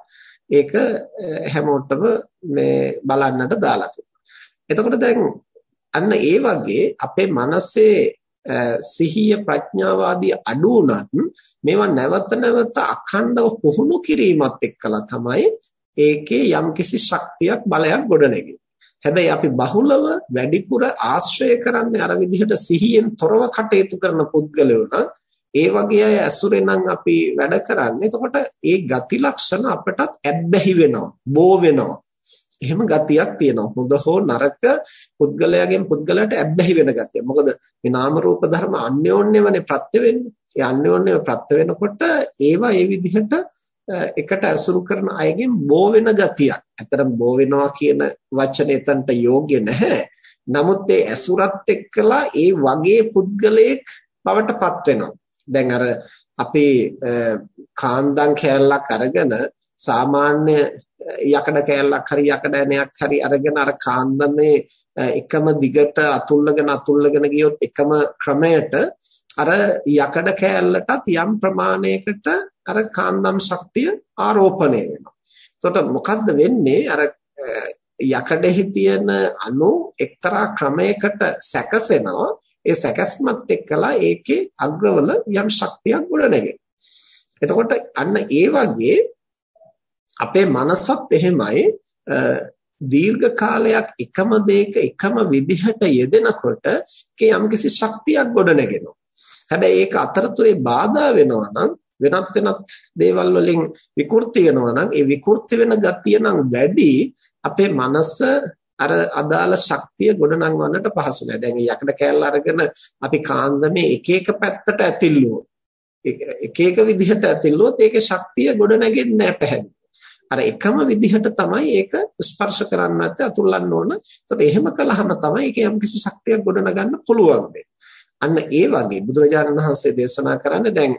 ඒක හැමෝටම මේ බලන්නට දාලා තියෙනවා. එතකොට දැන් අන්න ඒ වගේ අපේ මනසේ සිහිය ප්‍රඥාව ආදී අඩු වුණත් මේවා නැවත නැවත අඛණ්ඩව පුහුණු කිරීමත් එක්කලා තමයි ඒකේ යම්කිසි ශක්තියක් බලයක් ගොඩනැගෙන්නේ. හැබැයි අපි බහුලව වැඩිපුර ආශ්‍රය කරන්නේ අර විදිහට සිහියෙන් තොරව කටයුතු කරන පුද්ගලයෝ නම් ඒ වගේ අය ඇසුරෙන් අපි වැඩ කරන්නේ. එතකොට ඒ ගති ලක්ෂණ අපටත් ඇබ්බැහි වෙනවා, බෝ වෙනවා. එහෙම ගතියක් තියෙනවා. හොඳ හෝ නරක පුද්ගලයාගෙන් පුද්ගලයාට ඇබ්බැහි වෙන ගතිය. මොකද මේ නාම රූප ධර්ම අන්‍යෝන්‍යවනේ ප්‍රත්‍ය වෙන්නේ. ඒ අන්‍යෝන්‍යව ප්‍රත්‍ය වෙනකොට ඒවා ඒ විදිහට එකට ඇසුරු කරන අයගෙන් බෝ වෙන ගතියක්. ඇත්තටම බෝ වෙනවා කියන වචනේ එතනට යෝග්‍ය නැහැ. නමුත් ඒ ඇසුරත් එක්කලා ඒ වගේ පුද්ගලයෙක් බවටපත් වෙනවා. දැන් අර අපේ කාන්දම් කෑල්ලක් අරගෙන සාමාන්‍ය යකඩ කෑල්ලක් හරි යකඩ ඇණයක් හරි අරගෙන අර කාන්දමේ එකම දිගට අතුල්ලගෙන ගියොත් එකම ක්‍රමයට අර යකඩ කෑල්ලටත් යම් ප්‍රමාණයකට අර කාන්දම් ශක්තිය ආරෝපණය වෙනවා. එතකොට මොකද්ද වෙන්නේ? අර යකඩෙහි තියෙන අණු එක්තරා ක්‍රමයකට සැකසෙනවා. ඒ සැකස්මත් එක්කලා ඒකේ අග්‍රවල යම් ශක්තියක් ගොඩනැගෙනවා. එතකොට අන්න ඒ වගේ අපේ මනසත් එහෙමයි දීර්ඝ කාලයක් එකම දෙයක එකම විදිහට යෙදෙනකොට ඒකේ යම්කිසි ශක්තියක් ගොඩනැගෙනවා. හැබැයි ඒක අතරතුරේ බාධා වෙනවා නම් වෙනත් දේවල් වලින් විකෘති වෙනවා නම් ඒ විකෘති වෙන ගතිය නම් වැඩි අපේ මනස අර අදාළ ශක්තිය ගොඩනංවන්නට පහසු නැහැ. දැන් යකඩ කෑල්ල අරගෙන අපි කාන්දමේ එක එක පැත්තට ඇතිල්ලුවොත් එක විදිහට ඇතිල්ලුවොත් ඒකේ ශක්තිය ගොඩනැගෙන්නේ නැහැ පැහැදිලි. අර එකම විදිහට තමයි ඒක ස්පර්ශ කරන්න නැත්te අතුල්ලන්න ඕන. ඒතකොට එහෙම කළාම තමයි ඒක යම්කිසි ශක්තියක් ගොඩනගන්න පුළුවන් වෙන්නේ. අන්න ඒ වගේ බුදුරජාණන් වහන්සේ දේශනා කරන්නේ දැන්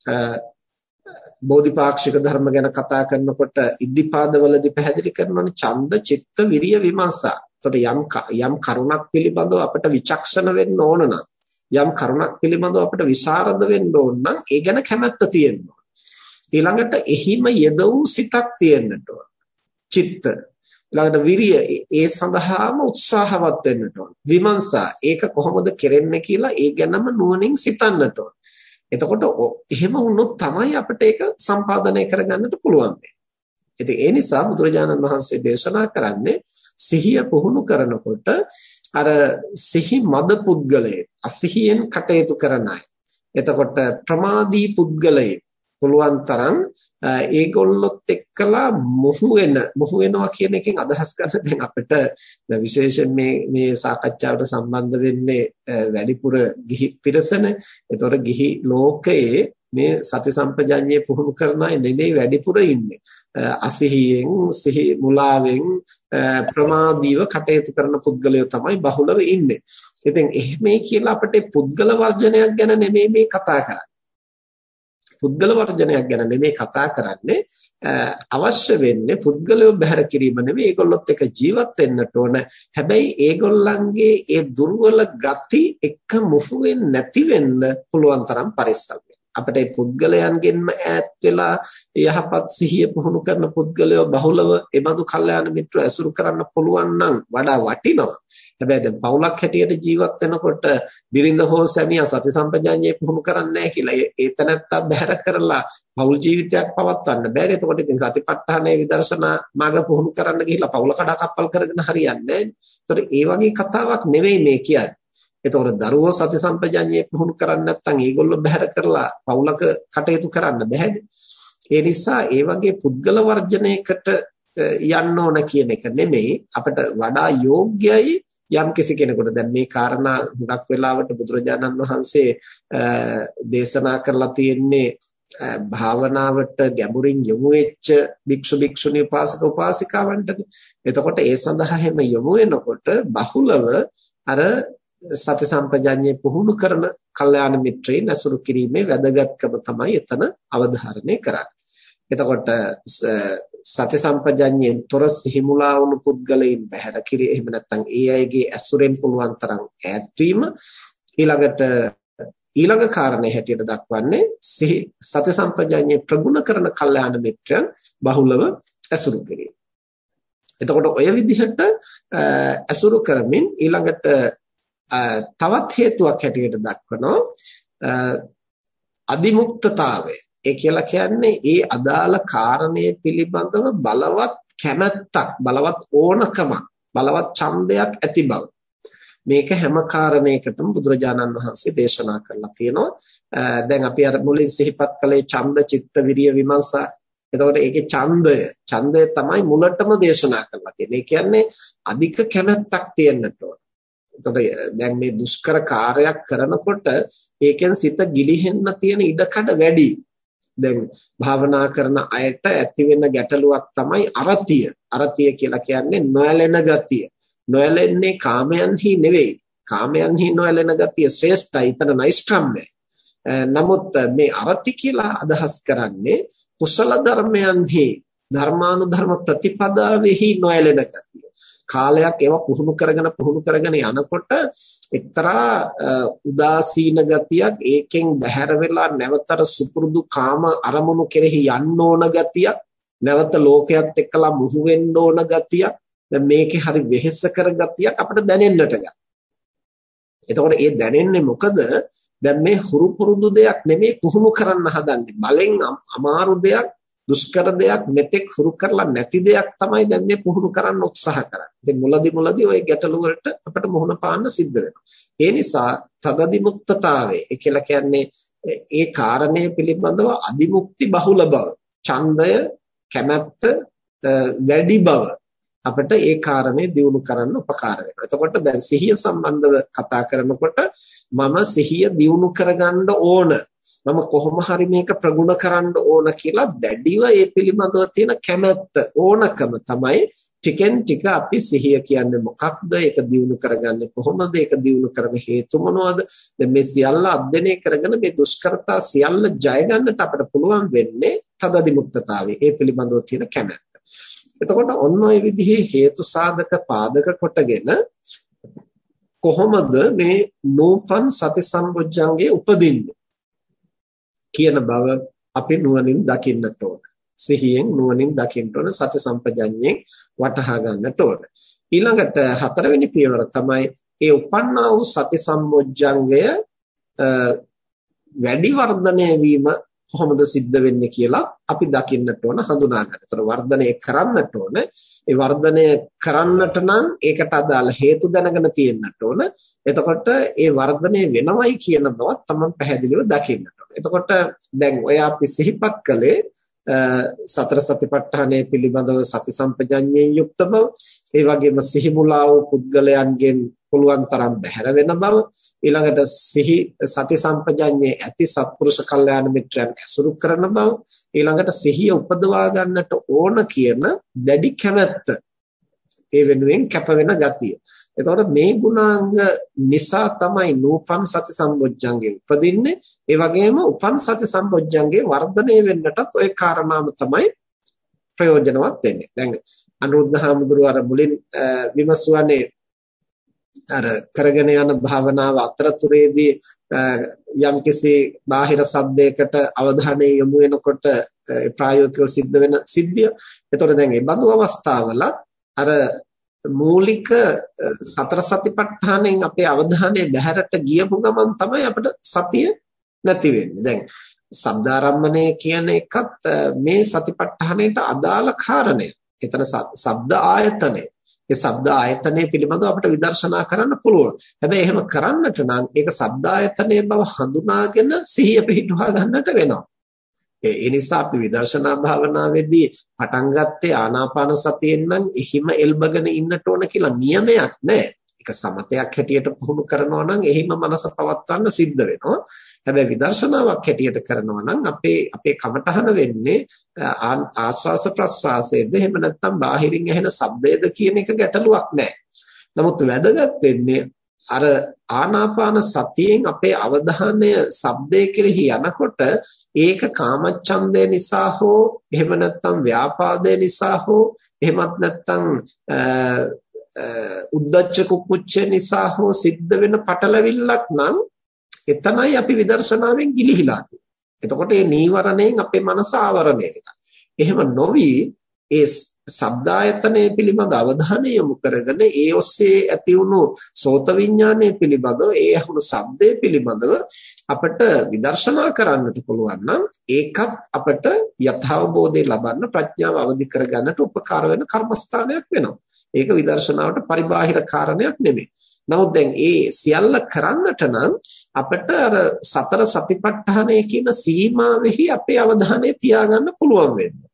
බෝධිපාක්ෂික ධර්ම ගැන කතා කරනකොට ඉද්ධිපාදවලදී පැහැදිලි කරනවානේ ඡන්ද, චිත්ත, විරිය, විමර්ශා. එතකොට යම් කරුණක් පිළිබඳව අපිට විචක්ෂණ වෙන්න ඕන නම්, යම් කරුණක් පිළිබඳව අපිට විශාරද වෙන්න ඕන නම් ඒ ගැන කැමැත්ත තියෙන්න ඕන. ඊළඟට එහිම යෙදවූ සිතක් තියෙන්නට ඕන. චිත්ත. ඊළඟට විරිය ඒ සඳහාම උත්සාහවත් වෙන්නට ඕන. විමර්ශා ඒක කොහොමද කෙරෙන්නේ කියලා ඒ ගැනම නුවණින් සිතන්නට ඕන. එතකොට එහෙම වුණොත් තමයි අපිට ඒක සම්පාදනය කරගන්නට පුළුවන් වෙන්නේ. ඉතින් ඒ නිසා බුදුරජාණන් වහන්සේ දේශනා කරන්නේ සිහිය පුහුණු කරනකොට අර සිහි මද පුද්ගලයේ අසිහියෙන් කටයුතු කරන අය. එතකොට ප්‍රමාදී පුද්ගලයේ පුළුවන් තරම් ඒගොල්ලොත් එක්කලා මොහු වෙනවා කියන එකෙන් අදහස් ගන්න දැන් අපිට විශේෂයෙන් මේ සාකච්ඡාවට සම්බන්ධ වෙන්නේ වැඩිපුර ගිහි පිරිසනේ. ඒතකොට ගිහි ලෝකයේ මේ සති සම්පජඤ්ඤය පුහුණු කරන අය නෙමෙයි වැඩිපුර ඉන්නේ. අසිහියෙන් සිහි මුලාවෙන් ප්‍රමාදීව කටයුතු කරන පුද්ගලයෝ තමයි බහුලව ඉන්නේ. ඉතින් එහෙමයි කියලා අපිට පුද්ගල වර්ජනයක් ගැන නෙමෙයි මේ කතා කරන්නේ. පුද්ගල වර්ජනයක් ගැන නෙමෙයි කතා කරන්නේ. අවශ්‍ය වෙන්නේ පුද්ගලයෝ බැහැර කිරීම නෙමෙයි ඒගොල්ලොත් එක්ක ජීවත් වෙන්නට ඕන. හැබැයි ඒගොල්ලන්ගේ ඒ දුර්වල ගති එක මුහු වෙන්නේ නැති වෙන්න පුළුවන් තරම් පරිස්සම් වෙන්න. අපිට මේ පුද්ගලයන්ගෙන්ම ඈත් වෙලා යහපත් සිහිය පුහුණු කරන පුද්ගලයෝ බහුලව එබඳු කල්යාණ මිත්‍ර ඇසුරු කරන්න පුළුවන් නම් වඩා වටිනවා. හැබැයි දැන් පවුලක් හැටියට ජීවත් වෙනකොට බිරිඳ හෝ සැමියා සති සම්පජාඤ්ඤය පුහුණු කරන්නේ නැහැ කියලා ඒතනත්තා බැහැර කරලා පවුල් ජීවිතයක් පවත්වන්න බෑනේ. එතකොට ඉතින් සතිපට්ඨානයේ විදර්ශනා මාර්ග පුහුණු කරන්න ගිහිල්ලා පවුල කඩාකප්පල් කරගෙන හරියන්නේ නැහැ. ඒතකොට ඒ වගේ කතාවක් නෙවෙයි මේ කියන්නේ. එතකොට දරුවෝ සති සම්පජාඤ්ඤය පුහුණු කරන්නේ නැත්නම් ඒගොල්ලෝ බැහැර කරලා පවුලක කටයුතු කරන්න බෑනේ. ඒ නිසා ඒ වගේ පුද්ගල වර්ජනයකට යන්න ඕන කියන එක නෙමෙයි අපිට වඩා යෝග්‍යයි යම් කෙනෙකුට. දැන් මේ කාරණා හුඟක් වෙලාවට බුදුරජාණන් වහන්සේ දේශනා කරලා තියෙන්නේ භාවනාවට ගැඹුරින් යොමු වෙච්ච භික්ෂු භික්ෂුණී උපාසක උපාසිකාවන්ටනේ. එතකොට ඒ සඳහා හැම යොමු වෙනකොට බහුලව අර සති සම්පජාඤ්ඤය පුහුණු කරන කල්යාණ මිත්‍රයන් ඇසුරු කිරීමේ වැදගත්කම තමයි එතන අවධාරණය කරන්නේ. එතකොට සති සම්පජාඤ්ඤයෙන් තොර සිහිමුලා වුණු පුද්ගලයන් බැහැර කිරී එහෙම නැත්නම් ඒ අයගේ ඇසුරෙන් පුළුවන් තරම් ඈත් වීම ඊළඟට ඊළඟ කාරණේ හැටියට දක්වන්නේ සති සම්පජඤ්ඤේ ප්‍රගුණ කරන කල්යාණ මිත්‍රයන් බහුලව ඇසුරු කිරීම. එතකොට ඔය විදිහට ඇසුරු කරමින් ඊළඟට තවත් හේතුවක් හැටියට දක්වනවා අදිමුක්තතාවය. ඒ කියලා කියන්නේ ඒ අදාළ කාරණේ පිළිබඳව බලවත් කැමැත්තක්, බලවත් ඕනකමක්, බලවත් ඡන්දයක් ඇති බව. මේක හැම කාරණයකටම බුදුරජාණන් වහන්සේ දේශනා කරලා තියෙනවා. දැන් අපි අර මුලින් සිහිපත් කළේ ඡන්ද, චිත්ත, විරිය, විමර්ශා. එතකොට ඒකේ ඡන්දය තමයි මුලටම දේශනා කරලා තියෙන්නේ. ඒ කියන්නේ අධික කැමැත්තක් තියෙන්නට ඕන. එතකොට දැන් මේ දුෂ්කර කාර්යයක් කරනකොට ඒකෙන් සිත ගිලිහෙන්න තියෙන ඉඩකඩ වැඩි. දැන් භාවනා කරන අයට ඇති වෙන ගැටලුවක් තමයි අරතිය. අරතිය කියලා කියන්නේ නොඇලෙන ගතිය. නොඇලෙන්නේ කාමයන්හි නෙවෙයි. කාමයන්හි නොඇලෙන ගතිය ශ්‍රේෂ්ඨයි. එතන නෛෂ්ක්‍රම්‍යයි. නමුත් මේ අරති කියලා අදහස් කරන්නේ කුසල ධර්මයන්හි ධර්මානුධර්ම ප්‍රතිපදාවෙහි නොඇලෙන ගතිය. කාලයක් ඒවා පුහුණු කරගෙන යනකොට එක්තරා උදාසීන ගතියක්, ඒකෙන් බැහැර වෙලා නැවතර සුපුරුදු කාම අරමුණු කෙරෙහි යන්න ඕන ගතියක්, නැවත ලෝකයක් එක්කලා මුහු වෙන්න ඕන ගතියක්, දැන් මේකේ හරි වෙහෙස කර ගතියක් අපිට දැනෙන්නට ගන්නවා. එතකොට ඒ දැනෙන්නේ මොකද? දැන් මේ හුරු පුරුදු දෙයක් නෙමෙයි පුහුණු කරන්න හදන්නේ. බලෙන් අමාරු දෙයක්, දුෂ්කර දෙයක්, මෙතෙක් හුරු කරලා නැති දෙයක් තමයි දැන් මේ පුහුණු කරන්න උත්සාහ කරන්නේ. ඉතින් මුලදී ওই ගැටලු වලට අපිට මුහුණ පාන්න සිද්ධ වෙනවා. ඒ නිසා තදදිමුක්තතාවය ඒ කියලා කියන්නේ ඒ කාරණය පිළිබඳව අදිමුක්ති බහුල බව, ඡන්දය, කැමැත්ත වැඩි බව අපිට ඒ කාරණේ දියුණු කරන්න උපකාර වෙනවා. එතකොට දැන් සිහිය සම්බන්ධව කතා කරනකොට මම සිහිය දියුණු කරගන්න ඕන, මම කොහොම හරි මේක ප්‍රගුණ කරන්න ඕන කියලා දැඩිව ඒ පිළිබඳව තියෙන කැමැත්ත, ඕනකම තමයි ටිකෙන් ටික අපි සිහිය කියන්නේ මොකක්ද, ඒක දියුණු කරගන්නේ කොහොමද, ඒක දියුණු කරන හේතු මොනවද, දැන් මේ සියල්ල අධ්‍යයනය කරගෙන මේ දුෂ්කරතා සියල්ල ජය ගන්නට අපිට පුළුවන් වෙන්නේ තදදිමුක්තතාවයේ ඒ පිළිබඳව තියෙන කැමැත්ත. එතකොට ඔන්න ඔය විදිහේ හේතු සාධක පාදක කොටගෙන කොහොමද මේ නූපන් සති සම්බොජ්ජංගේ උපදින්නේ කියන බව අපි නුවණින් දකින්නට ඕන. සිහියෙන් නුවණින් දකින්න ඕන, සති සම්පජඤ්ඤයෙන් වටහා ගන්නට ඕන. ඊළඟට හතරවෙනි පියවර තමයි ඒ උපන්නා වූ සති සම්බොජ්ජංගය වැඩි වර්ධනය වීම කොහොමද සිද්ධ වෙන්නේ කියලා අපි දකින්නට ඕන, හඳුනා ගන්න. ඒතර වර්ධනය කරන්නට ඕන. ඒ වර්ධනය කරන්නට නම් ඒකට අදාළ හේතු දැනගෙන තියෙන්නට ඕන. එතකොට ඒ වර්ධනය වෙනවයි කියන බවත් තමයි පැහැදිලිව දකින්නට ඕන. එතකොට දැන් ඔය අපි සිහිපත් කළේ සතර සතිපට්ඨානය පිළිබඳව සති සම්පජඤ්ඤයෙන් යුක්ත බව, ඒ වගේම සිහි මුලා වූ පුද්ගලයන්ගෙන් පුළුවන් තරම් බැහැර වෙන බව, ඊළඟට සති සම්පජඤ්ඤයේ ඇති සත්පුරුෂ කල්යාණ මිත්‍රයන් ඇසුරු කරන බව, ඊළඟට සිහිය උපදවා ගන්නට ඕන කියන දැඩි කැමැත්ත, ඒ වෙනුවෙන් කැප වෙන ගතිය. එතකොට මේ ගුණාංග නිසා තමයි නූපන් සති සම්බොජ්ජංගේ උපදින්නේ. ඒ වගේම උපන් සති සම්බොජ්ජංගේ වර්ධනය වෙන්නටත් ওই කාරණාම තමයි ප්‍රයෝජනවත් වෙන්නේ. දැන් අනුරුද්ධ හාමුදුරුවෝ අර මුලින් විමසුවානේ අර කරගෙන යන භාවනාව අතරතුරේදී යම්කිසි බාහිර සද්දයකට අවධානය යොමු වෙනකොට ප්‍රායෝගිකව සිද්ධ වෙන සිද්ධිය. එතකොට දැන් මේ බඳු අවස්ථාවල අර මූලික සතර සතිපට්ඨානෙන් අපේ අවධානය බැහැරට ගියපු ගමන් තමයි අපිට සතිය නැති වෙන්නේ. දැන් ශබ්දාරම්මණය කියන එකත් මේ සතිපට්ඨානෙට අදාළ කාරණය. එතන ශබ්ද ආයතනය. ඒ ශබ්ද ආයතනය පිළිබඳව අපිට විදර්ශනා කරන්න පුළුවන්. හැබැයි එහෙම කරන්නට නම් ඒක ශබ්ද ආයතනයේ බව හඳුනාගෙන සිහිය පිහිටුවා ගන්නට වෙනවා. ඒ නිසා අපි විදර්ශනා භාවනාවේදී පටන් ගත්තේ ආනාපාන සතියෙන් නම් එහිම එල්බගෙන ඉන්නට ඕන කියලා නියමයක් නැහැ. ඒක සමතයක් හැටියට පුහුණු කරනවා නම් එහිම මනස පවත්වන්න සිද්ධ වෙනවා. හැබැයි විදර්ශනාවක් හැටියට කරනවා නම් අපේ කමටහන වෙන්නේ ආස්වාස ප්‍රස්වාසයේද එහෙම නැත්නම් බාහිරින් ඇහෙන ශබ්දයේද කියන එක ගැටලුවක් නැහැ. නමුත් වැදගත් වෙන්නේ අර ආනාපාන සතියෙන් අපේ අවධානය ශබ්දයේ කෙරෙහි යනකොට ඒක කාමච්ඡන්දය නිසා හෝ එහෙම නැත්නම් ව්‍යාපාදය නිසා හෝ එහෙමත් නැත්නම් උද්දච්ච කුක්කුච්ච නිසා හෝ සිද්ධ වෙන පටලවිල්ලක් නම් එතනයි අපි විදර්ශනාවෙන් ගිලිහිලා තියෙන්නේ. එතකොට මේ නීවරණයෙන් අපේ මනස ආවරණය වෙනවා. එහෙම නොවි ඒ ශබ්දායතනය පිළිබඳ අවධානය යොමු කරගෙන ඒ ඔස්සේ ඇති වුණු සෝත විඥානය පිළිබඳව ඒ අහුණු ශබ්දය පිළිබඳව අපිට විදර්ශනා කරන්නට පුළුවන් නම් ඒකත් අපිට යථාබෝධය ලබන්න ප්‍රඥාව අවදි කරගන්නට උපකාර වෙන කර්මස්ථානයක් වෙනවා. ඒක විදර්ශනාවට පරිබාහිර කාරණයක් නෙමෙයි. නමුත් දැන් ඒ සියල්ල කරන්නට නම් අපිට අර සතර සතිපට්ඨානය කියන සීමාවෙහි අපේ අවධානය තියාගන්න පුළුවන් වෙනවා.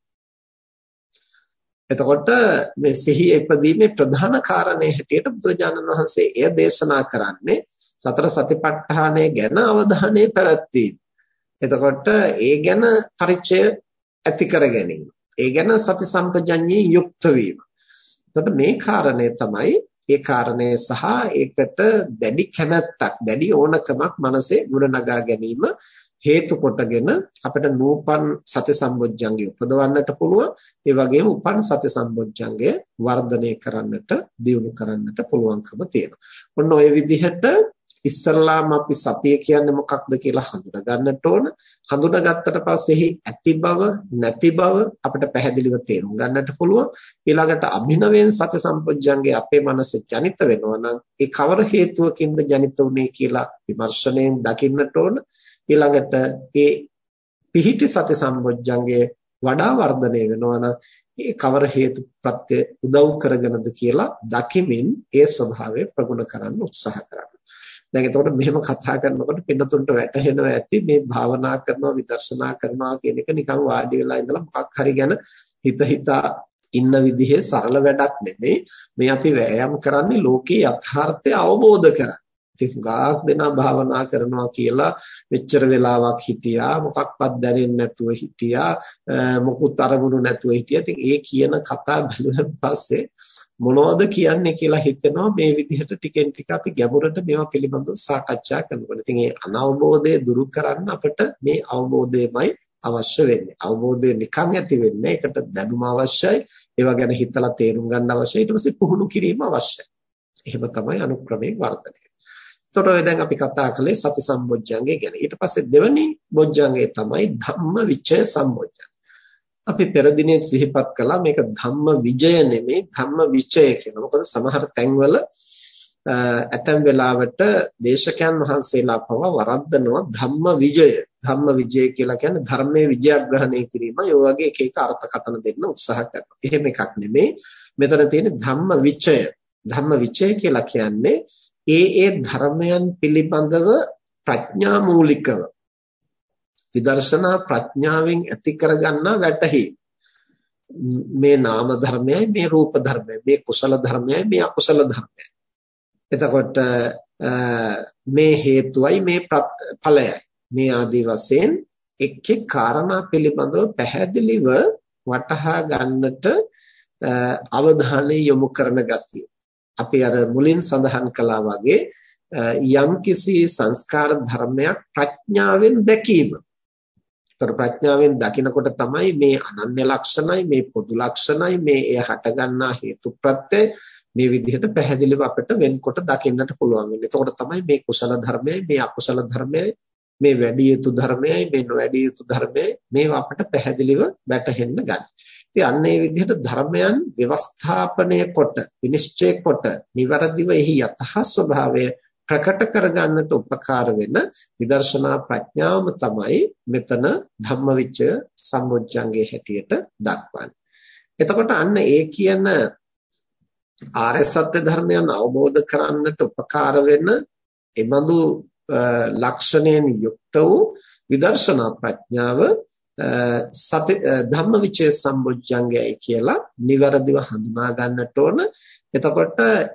එතකොට මේ සිහිය ඉපදීමේ ප්‍රධාන කාරණේ හැටියට බුදුරජාණන් වහන්සේ එය දේශනා කරන්නේ සතර සතිපට්ඨානය ගැන අවධානය පැවැත්වීම. එතකොට ඒ ගැන පරිචය ඇති කර ගැනීම. ඒ ගැන සති සම්පජඤ්ඤේ යුක්ත වීම. එතකොට මේ කාරණේ තමයි ඒ කාරණේ සහ ඒකට දැඩි කැමැත්තක්, දැඩි ඕනකමක් මනසේ ගොඩනගා ගැනීම හේතු කොටගෙන අපිට නූපන් සති සම්බොජ්ජංගය උපදවන්නට පුළුවන්. ඒ වගේම උපන් සති සම්බොජ්ජංගය වර්ධනය කරන්නට, දියුණු කරන්නට පුළුවන්කම තියෙනවා. ඔන්න ඔය විදිහට ඉස්සල්ලාම අපි සතිය කියන්නේ මොකක්ද කියලා හඳුනා ගන්නට ඕන. හඳුනාගත්තට පස්සේ ඇති බව, නැති බව අපිට පැහැදිලිව තේරුම් ගන්නට පුළුවන්. ඊළඟට අභිනවයෙන් සති සම්පොජ්ජංගේ අපේ මනසේ ජනිත වෙනවා නම් ඒ කවර හේතුවකින්ද ජනිත වුනේ කියලා විමර්ශනයෙන් දකින්නට ඕන. ඊළඟට ඒ පිහිටි සති සම්බොජ්ජංගයේ වඩා වර්ධනය වෙනවා නම් ඒ කවර හේතු ප්‍රත්‍ය උදව් කරගෙනද කියලා දකිමින් ඒ ස්වභාවය ප්‍රගුණ කරන්න උත්සාහ කරන්න. දැන් එතකොට මෙහෙම කතා කරනකොට පින්නතුන්ට වැටහෙනවා ඇති මේ භාවනා කරනවා විදර්ශනා කරනවා කියන එක නිකන් වාඩි වෙලා ඉඳලා මොකක් හරි ගැන හිතා ඉන්න විදිහේ සරල වැඩක් නෙමෙයි. මේ අපි වෑයම් කරන්නේ ලෝකේ යථාර්ථය අවබෝධ කරගන්න. ඉතින් ගාක් දෙනා භාවනා කරනවා කියලා මෙච්චර වෙලාවක් හිටියා, මොකක්වත් දැනෙන්නේ නැතුව හිටියා, මොකුත් අරමුණු නැතුව හිටියා. ඉතින් ඒ කියන කතා බැලුවෙන් පස්සේ මොනවද කියන්නේ කියලා හිතෙනවා. මේ විදිහට ටිකෙන් ටික අපි ගැඹුරට මේවා පිළිබඳව සාකච්ඡා කරනකොට. ඉතින් ඒ අනවබෝධය දුරු කරන්න අපිට මේ අවබෝධයමයි අවශ්‍ය වෙන්නේ. අවබෝධය නිකන් ඇති වෙන්නේ. ඒකට දැනුම අවශ්‍යයි. ඒවා ගැන හිතලා තේරුම් ගන්න අවශ්‍යයි. ඊට පස්සේ පුහුණු කිරීම අවශ්‍යයි. එහෙම තමයි අනුක්‍රමයෙන් වර්ධනය. එතකොට දැන් අපි කතා කළේ සති සම්බොජ්ජංගය ගැන. ඊට පස්සේ දෙවෙනි බොජ්ජංගය තමයි ධම්ම විචය සම්බොජ්ජංගය. අපි පෙර දිනේ සිහිපත් කළා මේක ධම්ම විජය නෙමෙයි ධම්ම විචය කියලා. මොකද සමහර තැන්වල ඇතැම් වෙලාවට දේශකයන් වහන්සේලා පවා වරද්දනවා ධම්ම විජය. ධම්ම විජය කියලා කියන්නේ ධර්මයේ විජයග්‍රහණය කිරීම. ඒ වගේ එක එක අර්ථකථන දෙන්න උත්සාහ කරනවා. එහෙම එකක් නෙමෙයි. මෙතන තියෙන්නේ ධම්ම විචය. ධම්ම විචය කියලා කියන්නේ ඒ ධර්මයන් පිළිබඳව ප්‍රඥා මූලිකව විදර්ශනා ප්‍රඥාවෙන් ඇති කරගන්නා වැටහි මේ නාම ධර්මයයි මේ රූප ධර්මයයි මේ කුසල ධර්මයයි මේ අකුසල ධර්මයයි. එතකොට මේ හේතුවයි මේ ඵලයයි මේ ආදී වශයෙන් එක් එක් කාරණා පිළිබඳව පැහැදිලිව වටහා ගන්නට අවධානය යොමු කරන ගතිය. අපි අර මුලින් සඳහන් කළා වගේ යම්කිසි සංස්කාර ධර්මයක් ප්‍රඥාවෙන් දැකීම. ඒතර ප්‍රඥාවෙන් දකිනකොට තමයි මේ අනන්‍ය ලක්ෂණයි මේ පොදු ලක්ෂණයි මේ එය හටගන්නා හේතුප්‍රත්‍ය මේ විදිහට පැහැදිලිව අපිට වෙන්කොට දකින්නට පුළුවන් වෙන්නේ. එතකොට තමයි මේ කුසල ධර්මයයි මේ අකුසල ධර්මයයි මේ වැඩි යුතු ධර්මයයි මේ නොවැඩි යුතු ධර්මයයි මේවා අපිට පැහැදිලිව වැටහෙන්න ගන්න. ඉතින් අන්න ඒ විදිහට ධර්මයන් ව්‍යවස්ථාපනය කොට විනිශ්චය කොට නිවැරදිව එහි යථා ස්වභාවය ප්‍රකට කරගන්නට උපකාර වෙන විදර්ශනා ප්‍රඥාවම තමයි මෙතන ධම්මවිචය සම්බොජ්ජංගයේ හැටියට දක්වන්නේ. එතකොට අන්න ඒ කියන ආර්ය සත්‍ය ධර්මයන් අවබෝධ කරන්නට උපකාර වෙන එබඳු ලක්ෂණයෙන් යුක්ත වූ විදර්ශනා ප්‍රඥාව සති ධම්මවිචය සම්බොජ්ජංගයයි කියලා නිවැරදිව හඳුනා ගන්නට ඕන. එතකොට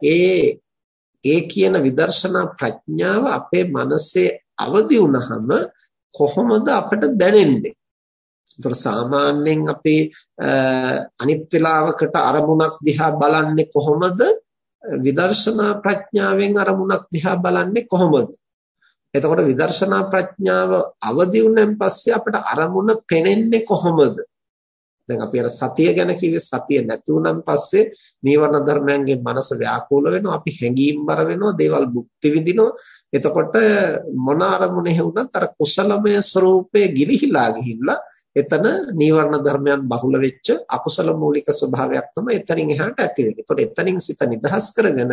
ඒ කියන විදර්ශනා ප්‍රඥාව අපේ මනසේ අවදි වුණාම කොහොමද අපිට දැනෙන්නේ? ඒතර සාමාන්‍යයෙන් අපි අනිත් වෙලාවකට අරමුණක් දිහා බලන්නේ කොහොමද? විදර්ශනා ප්‍රඥාවෙන් අරමුණක් දිහා බලන්නේ කොහොමද? එතකොට විදර්ශනා ප්‍රඥාව අවදි වුණෙන් පස්සේ අපිට අරමුණ පෙනෙන්නේ කොහොමද? දැන් අපි අර සතිය ගැන කිව්වේ සතිය නැති වුණාන් පස්සේ නීවරණ ධර්මයන්ගේ මනස ව්‍යාකූල වෙනවා, අපි හැඟීම්බර වෙනවා, දේවල් භුක්ති විඳිනවා. එතකොට මොන අරමුණේ වුණත් අර කුසලමය ස්වરૂපයේ ගිලිහිලා ගිහිල්ලා එතන නීවරණ ධර්මයන් බහුල වෙච්ච අකුසල මූලික ස්වභාවයක් තමයි එතනින් එහාට ඇති වෙන්නේ. ඒතකොට එතනින් සිත නිදහස් කරගෙන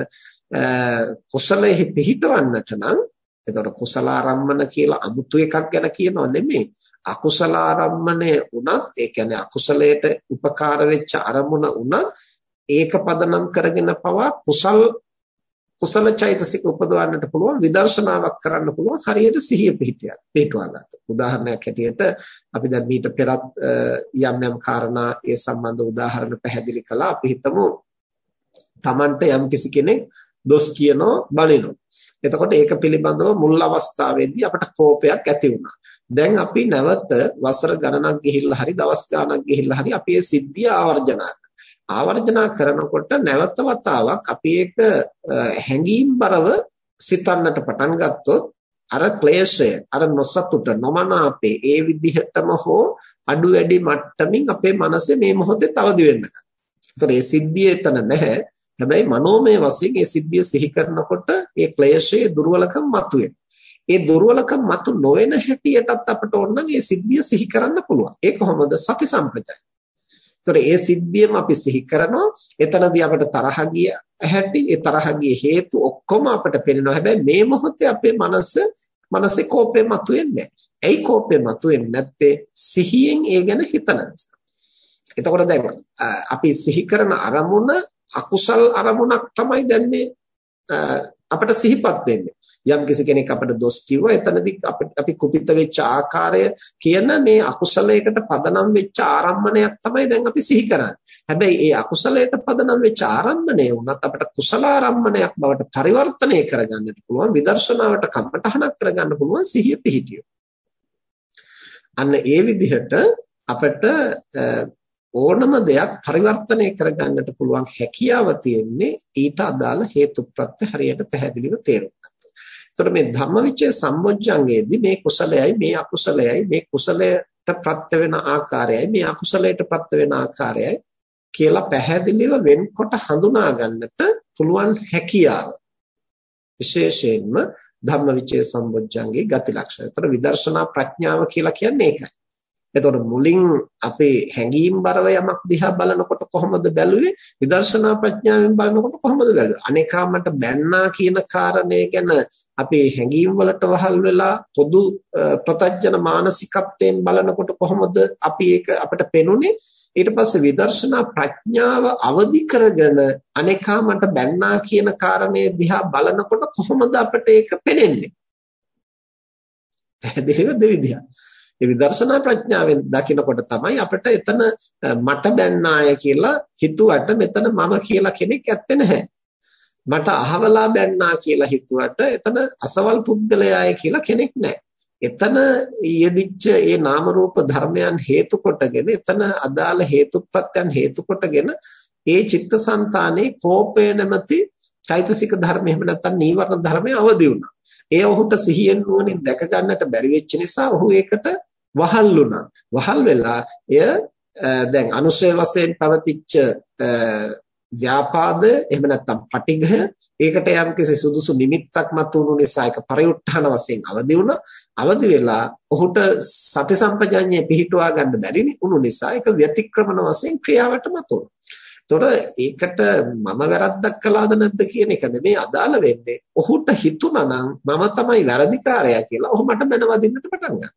කුසලයේ පිහිටවන්නට නම් එතකොට කුසලාරම්මන කියලා අමුතු එකක් ගැන කියනව නෙමෙයි. අකුසලාරම්මනේ උනත් ඒ කියන්නේ අකුසලයට උපකාර වෙච්ච අරමුණ උනත් ඒක පදනම් කරගෙන පවා කුසල චෛතසික උපදවන්නට පුළුවන්, විදර්ශනාවක් කරන්න පුළුවන්, හරියට සිහිය පිහිටවා ගන්න. උදාහරණයක් හැටියට අපි දැන් මීට පෙරත් යම් කාරණා ඒ සම්බන්ධ උදාහරණ පැහැදිලි කළා. අපි හිතමු Tamanට යම් කිසි කෙනෙක් දොස් කියනෝ බලිනෝ. එතකොට ඒක පිළිබඳව මුල් අවස්ථාවේදී අපට කෝපයක් ඇති වුණා. දැන් අපි නැවත වසර ගණනක් ගිහිල්ලා හරි දවස් ගණනක් ගිහිල්ලා හරි අපි මේ සිද්ධිය ආවර්ජනා කරනකොට නැවත වතාවක් අපි ඒක හැඟීම්බරව සිතන්නට පටන් ගත්තොත් අර ක්ලේශය, අර නොසතුට, නොමනාපේ ඒ විදිහටම හෝ අඩු වැඩි මට්ටමින් අපේ මනසේ මේ මොහොතේ තවදි වෙන්න ගන්නවා. ඒතකොට මේ සිද්ධිය එතන නැහැ. හැබැයි මනෝමය වශයෙන් මේ සිද්ධිය සිහි කරනකොට ඒ ක්ලේශයේ දුර්වලකම් මතුවේ. ඒ දුර්වලකම් මතු නොවන හැටියටත් අපට ඕන නම් මේ සිද්ධිය සිහි කරන්න පුළුවන්. ඒ කොහොමද? සති සම්ප්‍රජාය. ඒතකොට ඒ සිද්ධියම අපි සිහි කරනවා. එතනදී අපට තරහ ගිය හැටි, ඒ තරහ ගිය හේතු ඔක්කොම අපට පේනවා. හැබැයි මේ මොහොතේ අපේ මනසේ කෝපය මතුවෙන්නේ නැහැ. ඇයි කෝපය මතුවෙන්නේ නැත්තේ? සිහියෙන් ඒ ගැන හිතන නිසා. එතකොට දැන් අපි සිහි කරන අරමුණ අකුසල් අරමුණක් තමයි දැන් මේ අපිට සිහිපත් වෙන්නේ. යම් කිසි කෙනෙක් අපිට දොස් කිව්වා, එතනදී අපි කුපිත වෙච්ච ආකාරය කියන මේ අකුසලයකට පදනම් වෙච්ච ආරම්මණයක් තමයි දැන් අපි සිහි කරන්නේ. හැබැයි ඒ අකුසලයට පදනම් වෙච්ච ආරම්මණය වුණත් අපිට කුසලාරම්මණයක් බවට පරිවර්තනය කරගන්නට පුළුවන්, විදර්ශනාවට කම්පටහනක් කරගන්න පුළුවන් සිහිය පිහිටියොත්. අන්න ඒ විදිහට අපිට ඕනම දෙයක් පරිවර්තනය කරගන්නට පුළුවන් හැකියාව තියෙන්නේ ඊට අදාළ හේතුප්‍රත්‍ය හරියට පැහැදිලිව තේරුම් ගන්න. එතකොට මේ ධම්මවිචය සම්බොජ්ජංගයේදී මේ කුසලයයි මේ අකුසලයයි, මේ කුසලයට ප්‍රත්‍ය වෙන ආකාරයයි මේ අකුසලයට ප්‍රත්‍ය වෙන ආකාරයයි කියලා පැහැදිලිව වෙන්කොට හඳුනා ගන්නට පුළුවන් හැකියාව විශේෂයෙන්ම ධම්මවිචය සම්බොජ්ජංගයේ ගති ලක්ෂණ. එතකොට විදර්ශනා ප්‍රඥාව කියලා කියන්නේ ඒකයි. එතකොට මුලින් අපේ හැඟීම්බරව යමක් දිහා බලනකොට කොහොමද බැලුවේ? විදර්ශනා ප්‍රඥාවෙන් බලනකොට කොහොමද බැලුවේ? අනේකාමට බැන්නා කියන කාරණේ ගැන අපේ හැඟීම් වලට වහල් වෙලා පොදු ප්‍රත්‍යජන මානසිකත්වයෙන් බලනකොට කොහොමද අපි ඒක අපිට පෙනුනේ? ඊට පස්සේ විදර්ශනා ප්‍රඥාව අවදි කරගෙන අනේකාමට බැන්නා කියන කාරණේ දිහා බලනකොට කොහොමද අපිට ඒක පෙනෙන්නේ? පැහැදිලිව දෙවිදිහක්. ඒ විදර්ශනා ප්‍රඥාවෙන් දකිනකොට තමයි අපිට එතන මට බැන්නාය කියලා හිතුවට මෙතන මම කියලා කෙනෙක් ඇත්තේ නැහැ. මට අහවලා බැන්නා කියලා හිතුවට එතන අසවල් පුද්ගලයාය කියලා කෙනෙක් නැහැ. එතන යෙදිච්ච ඒ නාම රූප ධර්මයන් හේතු කොටගෙන එතන අදාළ හේතුප්‍රත්‍යයන් හේතු කොටගෙන ඒ චිත්තසංතානයේ කෝපය නැමැති චෛතසික ධර්ම එහෙම නැත්නම් නීවරණ ධර්මය අවදි වුණා. ඒ ඔහුට සිහියෙන් නුවණින් දැක ගන්නට බැරි වෙච්ච නිසා ඔහු ඒකට වහල් වුණා. වහල් වෙලා එය දැන් අනුසය වශයෙන් පවතිච්ච ව්‍යාපාද එහෙම නැත්නම් පටිඝය ඒකට යම්කිසි සුදුසු නිමිත්තක් මතුවුණු නිසා ඒක පරිඋත්ථාන වශයෙන් අවදි වුණා. අවදි වෙලා ඔහුට සති සම්පජඤ්ඤය පිහිටුවා ගන්න බැරි වුණු නිසා ඒක ව්‍යතික්‍රමන වශයෙන් ක්‍රියාවට මතුවුණා. ඒතකොට ඒකට මම වැරද්දක් කළාද නැද්ද කියන එක නෙමෙයි අදාළ වෙන්නේ. ඔහුට හිතුණා නම් මම තමයි වැරදිකාරයා කියලා ඔහු මට බැනවදින්නට පටන් ගන්නවා.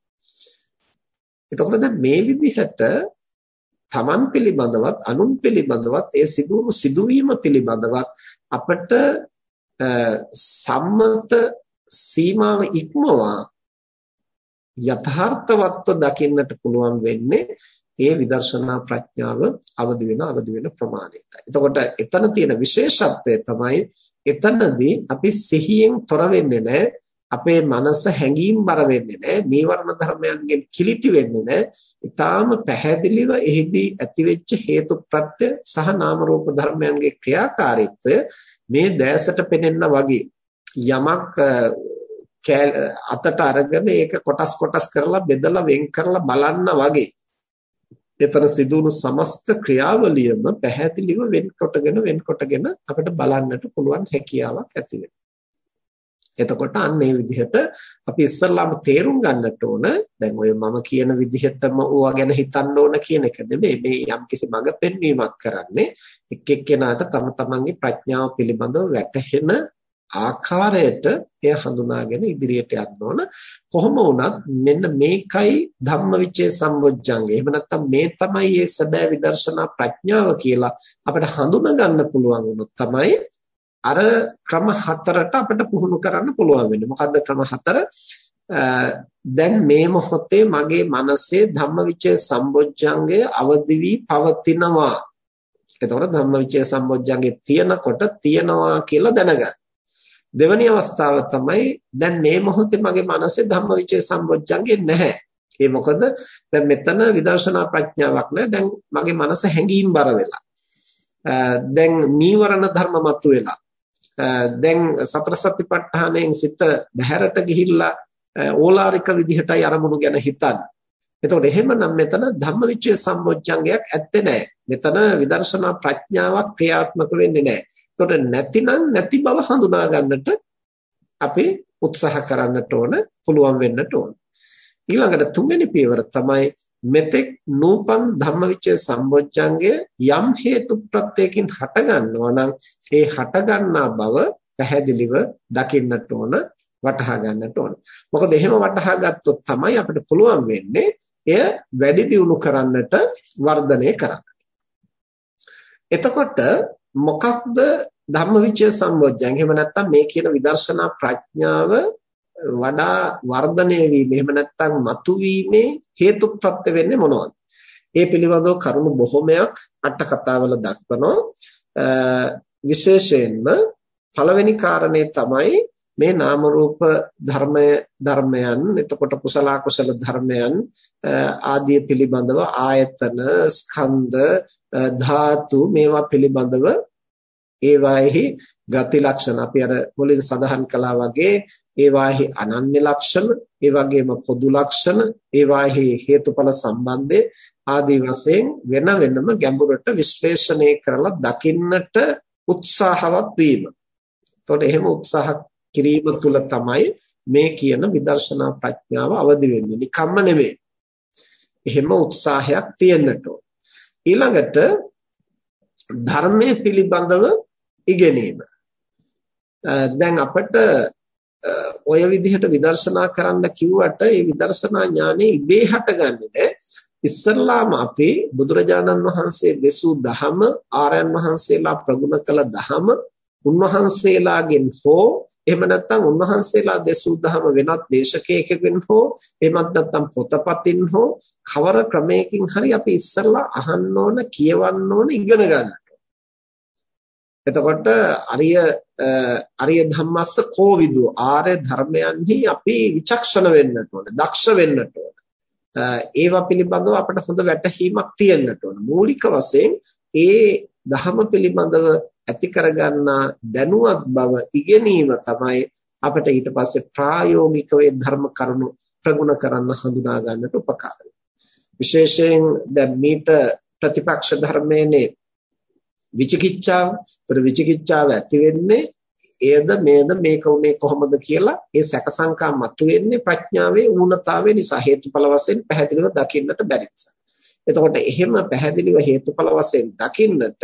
එතකොට දැන් මේ විදිහට තමන් පිළිබඳවත් අනුන් පිළිබඳවත් ඒ සිදුවීම පිළිබඳවත් අපට සම්මත සීමාව ඉක්මවා යථාර්ථවත්ව දකින්නට පුළුවන් වෙන්නේ ඒ විදර්ශනා ප්‍රඥාව අවදි වෙන ප්‍රමාණයට. එතකොට එතන තියෙන විශේෂත්වය තමයි එතනදී අපි සිහියෙන් තොර වෙන්නේ නැහැ. අපේ මනස හැඟීම්බර වෙන්නේ නැහැ. නීවරණ ධර්මයන්ගෙන් කිලිටි වෙන්නේ නැහැ. ඊටාම පැහැදිලිව එහිදී ඇතිවෙච්ච හේතුප්‍රත්‍ය සහ නාම රූප ධර්මයන්ගේ ක්‍රියාකාරීත්වය මේ දැසට පෙනෙන්න වගේ යමක් අතට අරගෙන ඒක කොටස් කරලා බෙදලා වෙන් කරලා බලන්න වගේ එතන සිදුවුණු සමස්ත ක්‍රියාවලියම පැහැදිලිව වෙන්කොටගෙන අපිට බලන්නට පුළුවන් හැකියාවක් ඇති වෙනවා. එතකොට අන්න ඒ විදිහට අපි ඉස්සල්ලාම තේරුම් ගන්නට ඕන දැන් ඔය මම කියන විදිහටම ඕවා ගැන හිතන්න ඕන කියන එක නෙමෙයි මේ යම්කිසි මඟ පෙන්වීමක් කරන්නේ එක් එක්කෙනාට තම තමන්ගේ ප්‍රඥාව පිළිබඳව වැටහෙන ආකාරයට එය හඳුනාගෙන ඉදිරියට යන්න ඕන කොහොම වුණත් මෙන්න මේකයි ධම්මවිචේ සම්බොජ්ජංගය. එහෙම නැත්නම් මේ තමයි මේ සැබෑ විදර්ශනා ප්‍රඥාව කියලා අපිට හඳුනා ගන්න පුළුවන් වුණොත් තමයි අර ක්‍රම හතරට අපිට පුහුණු කරන්න පුළුවන් වෙන්නේ. මොකද්ද ක්‍රම හතර? දැන් මේ මොහොතේ මගේ මනසේ ධම්මවිචේ සම්බොජ්ජංගය අවදි වී පවතිනවා. එතකොට ධම්මවිචේ සම්බොජ්ජංගේ තියෙනකොට තියනවා කියලා දැනගන්න. දෙවැනි අවස්ථාව තමයි දැන් මේ මොහොතේ මගේ මනසේ ධම්මවිචේ සම්බොජ්ජංගේ නැහැ. ඒ මොකද දැන් මෙතන විදර්ශනා ප්‍රඥාවක් නැහැ. දැන් මගේ මනස හැඟීම් බර වෙලා. දැන් නීවරණ ධර්ම මතුවෙලා. දැන් සතර සතිපට්ඨානයෙන් සිත බහැරට ගිහිල්ලා ඕලාරික විදිහටයි අරමුණු ගැන හිතන්නේ. එතකොට එහෙමනම් මෙතන ධම්මවිචේ සම්බොජ්ජංගයක් ඇත්තේ නැහැ. මෙතන විදර්ශනා ප්‍රඥාවක් ක්‍රියාත්මක වෙන්නේ නැහැ. එතකොට නැතිනම් නැති බව හඳුනා ගන්නට අපි උත්සාහ කරන්නට ඕන, පුළුවන් වෙන්නට ඕන. ඊළඟට තුන්වෙනි පියවර තමයි මෙතෙක් නූපන් ධම්මවිචේ සම්බොජ්ජංගය යම් හේතු ප්‍රත්‍යයෙන් හට ගන්නවා නම් ඒ හට ගන්නා බව පැහැදිලිව දකින්නට ඕන, වටහා ගන්නට ඕන. මොකද එහෙම වටහා ගත්තොත් තමයි අපිට පුළුවන් වෙන්නේ එය වැඩි දියුණු කරන්නට, වර්ධනය කරන්නට. එතකොට මොකක්ද ධම්මවිචේ සම්බොජ්ජංගය? එහෙම නැත්නම් මේ කියන විදර්ශනා ප්‍රඥාව වඩා වර්ධනය වීම එහෙම නැත්නම් මතුවීමේ හේතු ප්‍රත්‍ය වෙන්නේ මොනවද? ඒ පිළිබඳව කරුණු බොහොමයක් අට කතාවල දක්වනවා. විශේෂයෙන්ම පළවෙනි කාරණේ තමයි මේ නාම රූප ධර්මයන් එතකොට කුසල අකුසල ධර්මයන් ආදී පිළිබඳව ආයතන ස්කන්ධ ධාතු මේවා පිළිබඳව ඒවාෙහි ගති ලක්ෂණ අපි අර මුලින් සඳහන් කළා වගේ ඒවාෙහි අනන්‍ය ලක්ෂණ ඒ වගේම පොදු ලක්ෂණ ඒවාෙහි හේතුඵල සම්බන්ධය ආදී වශයෙන් වෙන වෙනම ගැඹුරට විශ්ලේෂණය කරලා දකින්නට උත්සාහවත් වීම. එතකොට එහෙම උත්සාහ කිරීම තුළ තමයි මේ කියන විදර්ශනා ප්‍රඥාව අවදි වෙන්නේ. නිකම්ම නෙමෙයි. එහෙම උත්සාහයක් තියෙන්නට ඕන. ඊළඟට ධර්මයේ පිළිබඳව ඉගෙනීම. දැන් අපිට ඔය විදිහට විදර්ශනා කරන්න කිව්වට ඒ විදර්ශනා ඥානෙ ඉබේ හටගන්නේ නැහැ. ඉස්සල්ලාම අපි බුදුරජාණන් වහන්සේ දෙසූ දහම, ආර්යයන් වහන්සේලා ප්‍රගුණ කළ දහම උන්වහන්සේලාගෙන් හෝ එහෙම නැත්නම් උන්වහන්සේලා දෙසූ දහම වෙනත් දේශකයෙකුගෙන් හෝ එහෙමත් නැත්නම් පොතපතින් හෝ කවර ක්‍රමයකින් හරි අපි ඉස්සල්ලා අහන්න ඕන, කියවන්න ඕන, ඉගෙන ගන්න. එතකොට අරිය ධම්මස්ස කෝවිදු ආර්ය ධර්මයන්හි අපි විචක්ෂණ වෙන්නට ඕන, දක්ෂ වෙන්නට ඕන. ඒවා පිළිබඳව අපිට හොඳ වැටහීමක් තියෙන්නට ඕන. මූලික වශයෙන් ඒ ධර්ම පිළිබඳව ඇති කරගන්නා දැනුවත් බව ඉගෙනීම තමයි අපිට ඊට පස්සේ ප්‍රායෝගිකව ධර්ම කරුණු ප්‍රගුණ කරන්න හඳුනා ගන්නට උපකාර වෙනවා. විශේෂයෙන් දැන් මීට ප්‍රතිපක්ෂ ධර්මයේනේ විචිකිච්ඡාව. ඒතර විචිකිච්ඡාව ඇති වෙන්නේ එයද මේද මේක උනේ කොහොමද කියලා ඒ සැක සංකා මතුවෙන්නේ ප්‍රඥාවේ ඌනතාවය නිසා, හේතුඵල වශයෙන් පැහැදිලිව දකින්නට බැරි නිසා. එතකොට එහෙම පැහැදිලිව හේතුඵල වශයෙන් දකින්නට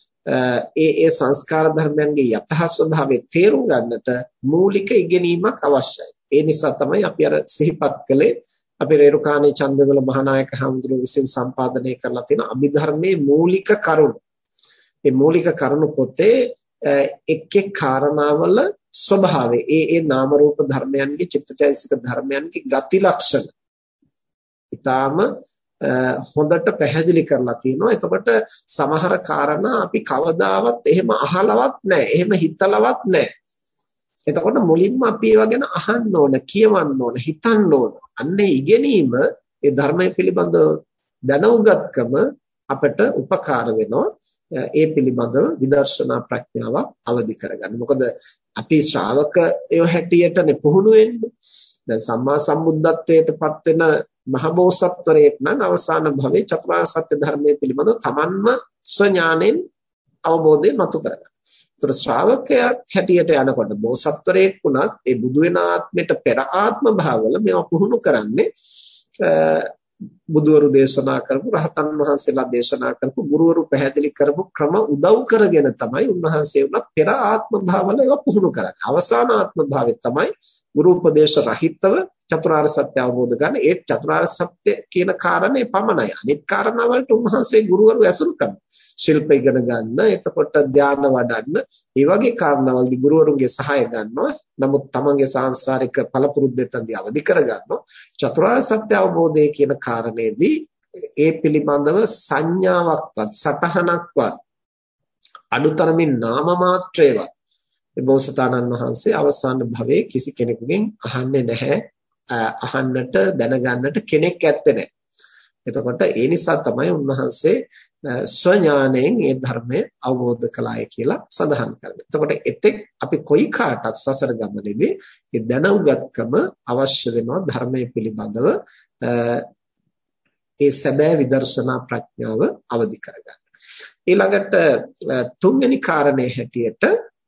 ඒ සංස්කාර ධර්මයන්ගේ යථා ස්වභාවය තේරුම් ගන්නට මූලික ඉගෙනීමක් අවශ්‍යයි. ඒ නිසා තමයි අපි අර සිහිපත් කළේ අපේ රේරුකාණේ චන්දවල මහානායක හඳුරු විසින් සම්පාදනය කරලා තියෙන අභිධර්මයේ මූලික කරුණු. මේ මූලික කරුණු පොතේ එක් එක් කාරණාවල ස්වභාවය ඒ නාම රූප ධර්මයන්ගේ චිත්තචෛතසික ධර්මයන්ගේ ගති ලක්ෂණ ඊටාම හොඳට පැහැදිලි කරලා තියෙනවා. එතකොට සමහර කාරණා අපි කවදාවත් එහෙම අහලවත් නැහැ, එහෙම හිතලවත් නැහැ. එතකොට මුලින්ම අපි ඒවා ගැන අහන්න ඕන, කියවන්න ඕන, හිතන්න ඕන. අන්නේ ඉගෙනීම ඒ ධර්මයේ පිළිබඳ දැනුගත්කම අපට උපකාර වෙනවා. ඒ පිළිබඳව විදර්ශනා ප්‍රඥාව අවදි කරගන්න. මොකද අපි ශ්‍රාවකයෝ හැටියටනේ පුහුණු වෙන්නේ. දැන් සම්මා සම්බුද්ධත්වයටපත් වෙන මහබෝසත්වරයෙක් නම් අවසාන භවයේ චතුරාර්ය සත්‍ය ධර්මයේ පිළිබඳව තමන්ම ස්වඥාණයෙන් අවබෝධය මතු කරගන්න. ඒතර ශ්‍රාවකයා හැටියට යනකොට බෝසත්වරයෙක් වුණත් ඒ බුදු වෙන ආත්මයට පෙර ආත්ම භාවවල මේවා පුහුණු කරන්නේ බුදුවරු දේශනා කරපු රහතන් වහන්සේලා දේශනා කරපු ගුරුවරු පැහැදිලි කරපු ක්‍රම උදව් කරගෙන තමයි උන්වහන්සේ උනත් පෙර ආත්ම භාවවල ඒවා පුහුණු කරන්නේ. අවසාන ආත්ම භාවයේ තමයි ගුරු උපදේශ රහිතව චතුරාර්ය සත්‍ය අවබෝධ කරගන්න. ඒ චතුරාර්ය සත්‍ය කියන කාරණේ පමණයි. අනිත් කාරණා වලට උන්වහන්සේ ගුරුවරු ඇසුරු කරනවා. ශිල්ප ඉගෙන ගන්න, එතකොට ධානය වඩන්න, ඒ වගේ කාරණාවලදී ගුරුවරුන්ගේ සහාය ගන්නවා. නමුත් තමන්ගේ සාංශාරික පළපුරුද්දෙන්දී අවදි කරගන්නවා. චතුරාර්ය සත්‍ය අවබෝධය කියන කාරණේදී ඒ පිළිබඳව සංඥාවක්වත් සටහනක්වත් අනුතරමින් නාම මාත්‍රේවත් බෝසතාණන් වහන්සේ අවසාන භවයේ කිසි කෙනෙකුගෙන් අහන්නේ නැහැ. අහන්නට දැනගන්නට කෙනෙක් ඇත්තේ නැහැ. එතකොට ඒ නිසා තමයි උන්වහන්සේ ස්වඥාණයෙන් මේ ධර්මය අවබෝධ කළාය කියලා සඳහන් කරන්නේ. එතකොට එතෙක් අපි කොයි කාටත් සසර ගමනේදී මේ දැනුගත්කම අවශ්‍ය වෙනවා ධර්මයේ පිළිබඳව ඒ සැබෑ විදර්ශනා ප්‍රඥාව අවදි කරගන්න. ඊළඟට තුන්වෙනි කාරණේ හැටියට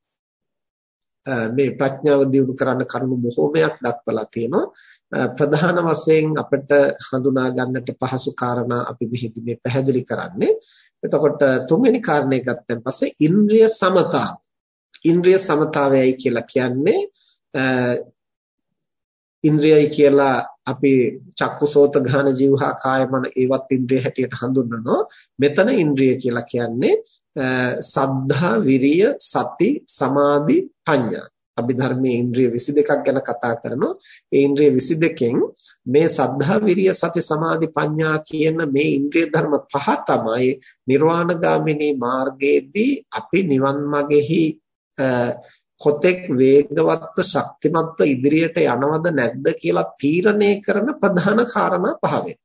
මේ ප්‍රඥාව දියුණු කරන්න කරුණු බොහෝමයක් දක්වලා තියෙනවා. ප්‍රධාන වශයෙන් අපිට හඳුනා ගන්නට පහසු කාරණා අපි මෙහිදී පැහැදිලි කරන්නේ. එතකොට තුන්වෙනි කාරණේ ගත්තන් පස්සේ ඉන්ද්‍රිය සමතාව. ඉන්ද්‍රිය සමතාවයයි කියලා කියන්නේ ඉන්ද්‍රියයි කියලා අපි චක්කුසෝත ගාන જીවහා කාය මන ඒවත් ඉන්ද්‍රිය හැටියට හඳුන්වනවා. මෙතන ඉන්ද්‍රිය කියලා කියන්නේ සද්ධා, විරිය, සති, සමාධි, ප්‍රඥා. අභිධර්මයේ ඉන්ද්‍රිය 22ක් ගැන කතා කරනවා. ඒ ඉන්ද්‍රිය 22කින් මේ සද්ධා, විරිය, සති, සමාධි, ප්‍රඥා කියන මේ ඉන්ද්‍රිය ධර්ම පහ තමයි නිර්වාණගාමිනී මාර්ගයේදී අපි නිවන් මාගෙහි කොතෙක් වේගවත්ව ශක්තිමත්ව ඉදිරියට යනවද නැද්ද කියලා තීරණය කරන ප්‍රධාන කාරණා පහ වෙනවා.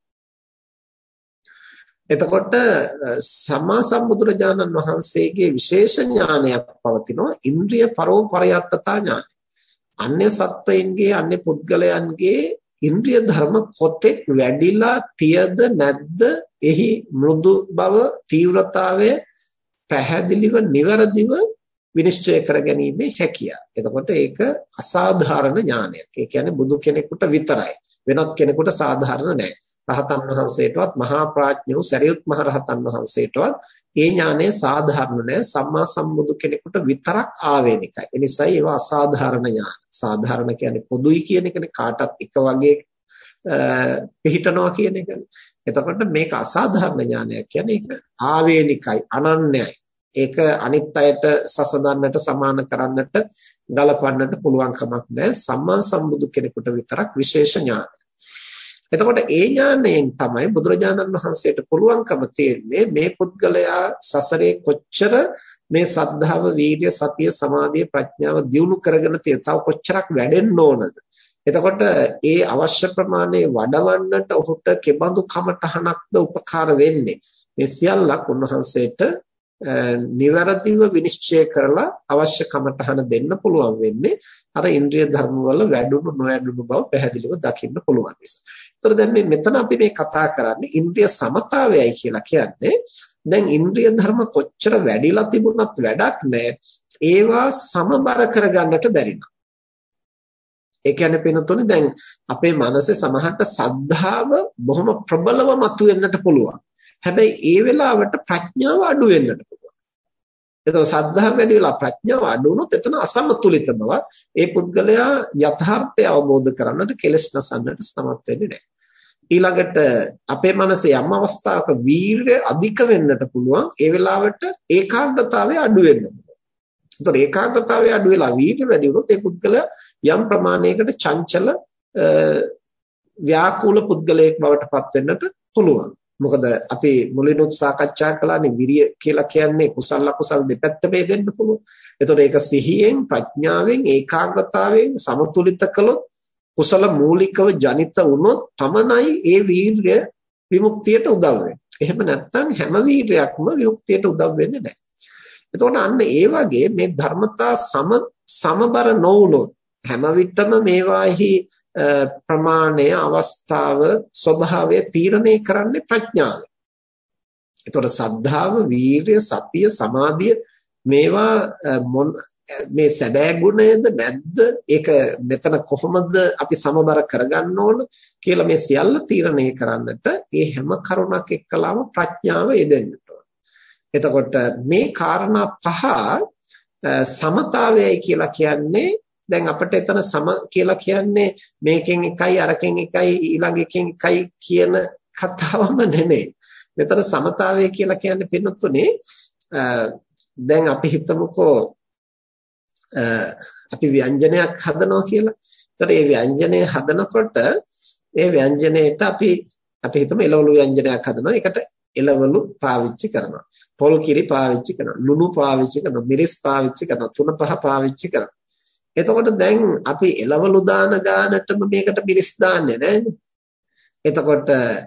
එතකොට සම්මා සම්බුදුරජාණන් වහන්සේගේ විශේෂ ඥානයක් පවතිනවා ඉන්ද්‍රිය පරෝපරයත්තතා ඥානය. අන්‍ය සත්වයින්ගේ අන්‍ය පුද්ගලයන්ගේ ඉන්ද්‍රිය ධර්ම කොතෙක් වැඩිලා තියද නැද්ද එහි මෘදු බව තීව්‍රතාවය පැහැදිලිව නිවැරදිව විනිශ්චය කර ගැනීමේ හැකියාව. එතකොට ඒක අසාධාරණ ඥානයක්. ඒ කියන්නේ බුදු කෙනෙකුට විතරයි. වෙනත් කෙනෙකුට සාධාරණ නැහැ. රහතන් වහන්සේටවත් මහා ප්‍රඥෝ සරියුත් මහ රහතන් වහන්සේටවත් ඒ ඥානය සාධාරණ නැහැ. සම්මා සම්බුදු කෙනෙකුට විතරක් ආවේනිකයි. ඒ නිසායි ඒවා අසාධාරණ ඥාන. සාධාරණ කියන්නේ පොදුයි කියන එකනේ, කාටත් එක වගේ පිළිහිටනවා කියන එකනේ. එතකොට මේක අසාධාරණ ඥානයක් කියන්නේ ඒක ආවේනිකයි, අනන්‍යයි. ඒක අනිත් අයට සසඳන්නට සමාන කරන්නට ගලපන්නට පුළුවන් කමක් නැහැ. සම්මා සම්බුදු කෙනෙකුට විතරක් විශේෂ ඥානය. එතකොට ඒ ඥාණයෙන් තමයි බුදුරජාණන් වහන්සේට පුළුවන්කම තියෙන්නේ මේ පුද්ගලයා සසරේ කොච්චර මේ සද්ධාව, වීර්ය, සතිය, සමාධිය, ප්‍රඥාව දියුණු කරගෙන තියෙන තව කොච්චරක් වැඩෙන්න ඕනද? එතකොට ඒ අවශ්‍ය ප්‍රමාණය වඩවන්නට ඔහුට කෙබඳු කමටහනක්ද උපකාර වෙන්නේ? මේ සියල්ලක් උන්වහන්සේට නිවැරදිව විනිශ්චය කරලා අවශ්‍ය කමටහන දෙන්න පුළුවන් වෙන්නේ අර ඉන්ද්‍රිය ධර්ම වල වැඩුණු නොවැඩුණු බව පැහැදිලිව දකින්න පුළුවන් නිසා. ඒතර දැන් මෙතන අපි මේ කතා කරන්නේ ඉන්ද්‍රිය සමතාවයයි කියලා කියන්නේ. දැන් ඉන්ද්‍රිය ධර්ම කොච්චර වැඩිලා තිබුණත් වැඩක් නැහැ. ඒවා සමබර කරගන්නට බැරි නම්. ඒ කියන්නේ පිනතුනේ දැන් අපේ මනසේ සමහරට සද්ධාව බොහොම ප්‍රබලව මතුවෙන්නට පුළුවන්. හැබැයි ඒ වෙලාවට ප්‍රඥාව අඩු වෙන්නට පුළුවන්. එතකොට සද්ධාව වැඩි වෙලා ප්‍රඥාව අඩු වුණොත් එතන අසමතුලිත බව ඒ පුද්ගලයා යථාර්ථය අවබෝධ කරගන්නට කෙලෙස් නසන්නට සමත් වෙන්නේ නැහැ. ඊළඟට අපේ මනසේ යම් අවස්ථාවක වීර්ය අධික වෙන්නට පුළුවන්. ඒ වෙලාවට ඒකාග්‍රතාවය අඩු වෙන්න පුළුවන්. එතකොට ඒකාග්‍රතාවය අඩු වෙලා වීර්ය වැඩි වුණොත් ඒ පුද්ගලයා යම් ප්‍රමාණයකට චංචල ව්‍යාකූල පුද්ගලයෙක් බවට පත් වෙන්නට පුළුවන්. මොකද අපි මුලිනුත් සාකච්ඡා කළානේ විරිය කියලා කියන්නේ කුසල අකුසල දෙපැත්ත බෙදෙන්න පුළුවන්. ඒතකොට ඒක සිහියෙන්, ප්‍රඥාවෙන්, ඒකාග්‍රතාවයෙන් සමතුලිත කළොත් කුසල මූලිකව ජනිත වුණොත් පමණයි ඒ වීර්ය විමුක්තියට උදව් වෙන්නේ. එහෙම නැත්නම් හැම වීර්යයක්ම විමුක්තියට උදව් වෙන්නේ නැහැ. එතකොට අන්න ඒ වගේ මේ ධර්මතා සමබර නොවුනොත් හැම විටම මේවාෙහි ප්‍රමාණය, අවස්ථාව, ස්වභාවය තීරණය කරන්නේ ප්‍රඥාව. ඒතකොට සද්ධාව, වීරිය, සතිය, සමාධිය මේවා මේ සැබෑ ගුණයද නැද්ද? ඒක මෙතන කොහොමද අපි සමබර කරගන්න ඕන කියලා මේ සියල්ල තීරණය කරන්නට මේ හැම කරුණක් එක්කලාම ප්‍රඥාව යෙදෙන්නට ඕන. එතකොට මේ කාරණා පහ සමතාවයයි කියලා කියන්නේ දැන් අපිට එතන සම කියලා කියන්නේ මේකෙන් එකයි අරකින් එකයි ඊළඟ එකෙන් එකයි කියන කතාවම නෙමෙයි. මෙතන සමතාවය කියලා කියන්නේ පින්නතුනේ දැන් අපි හිතමුකෝ අපි ව්‍යංජනයක් හදනවා කියලා. ඒතර මේ ව්‍යංජනය හදනකොට ඒ ව්‍යංජනයේට අපි හිතමු එළවලු ව්‍යංජනයක් හදනවා. ඒකට එළවලු පාවිච්චි කරනවා. පොල් කිරි පාවිච්චි කරනවා. ලුණු පාවිච්චි කරනවා. මිරිස් පාවිච්චි කරනවා. තුන පහ පාවිච්චි කරනවා. එතකොට දැන් අපි එළවලු දාන ගානටම මේකට මිරිස් දාන්නේ නැහැනේ. එතකොට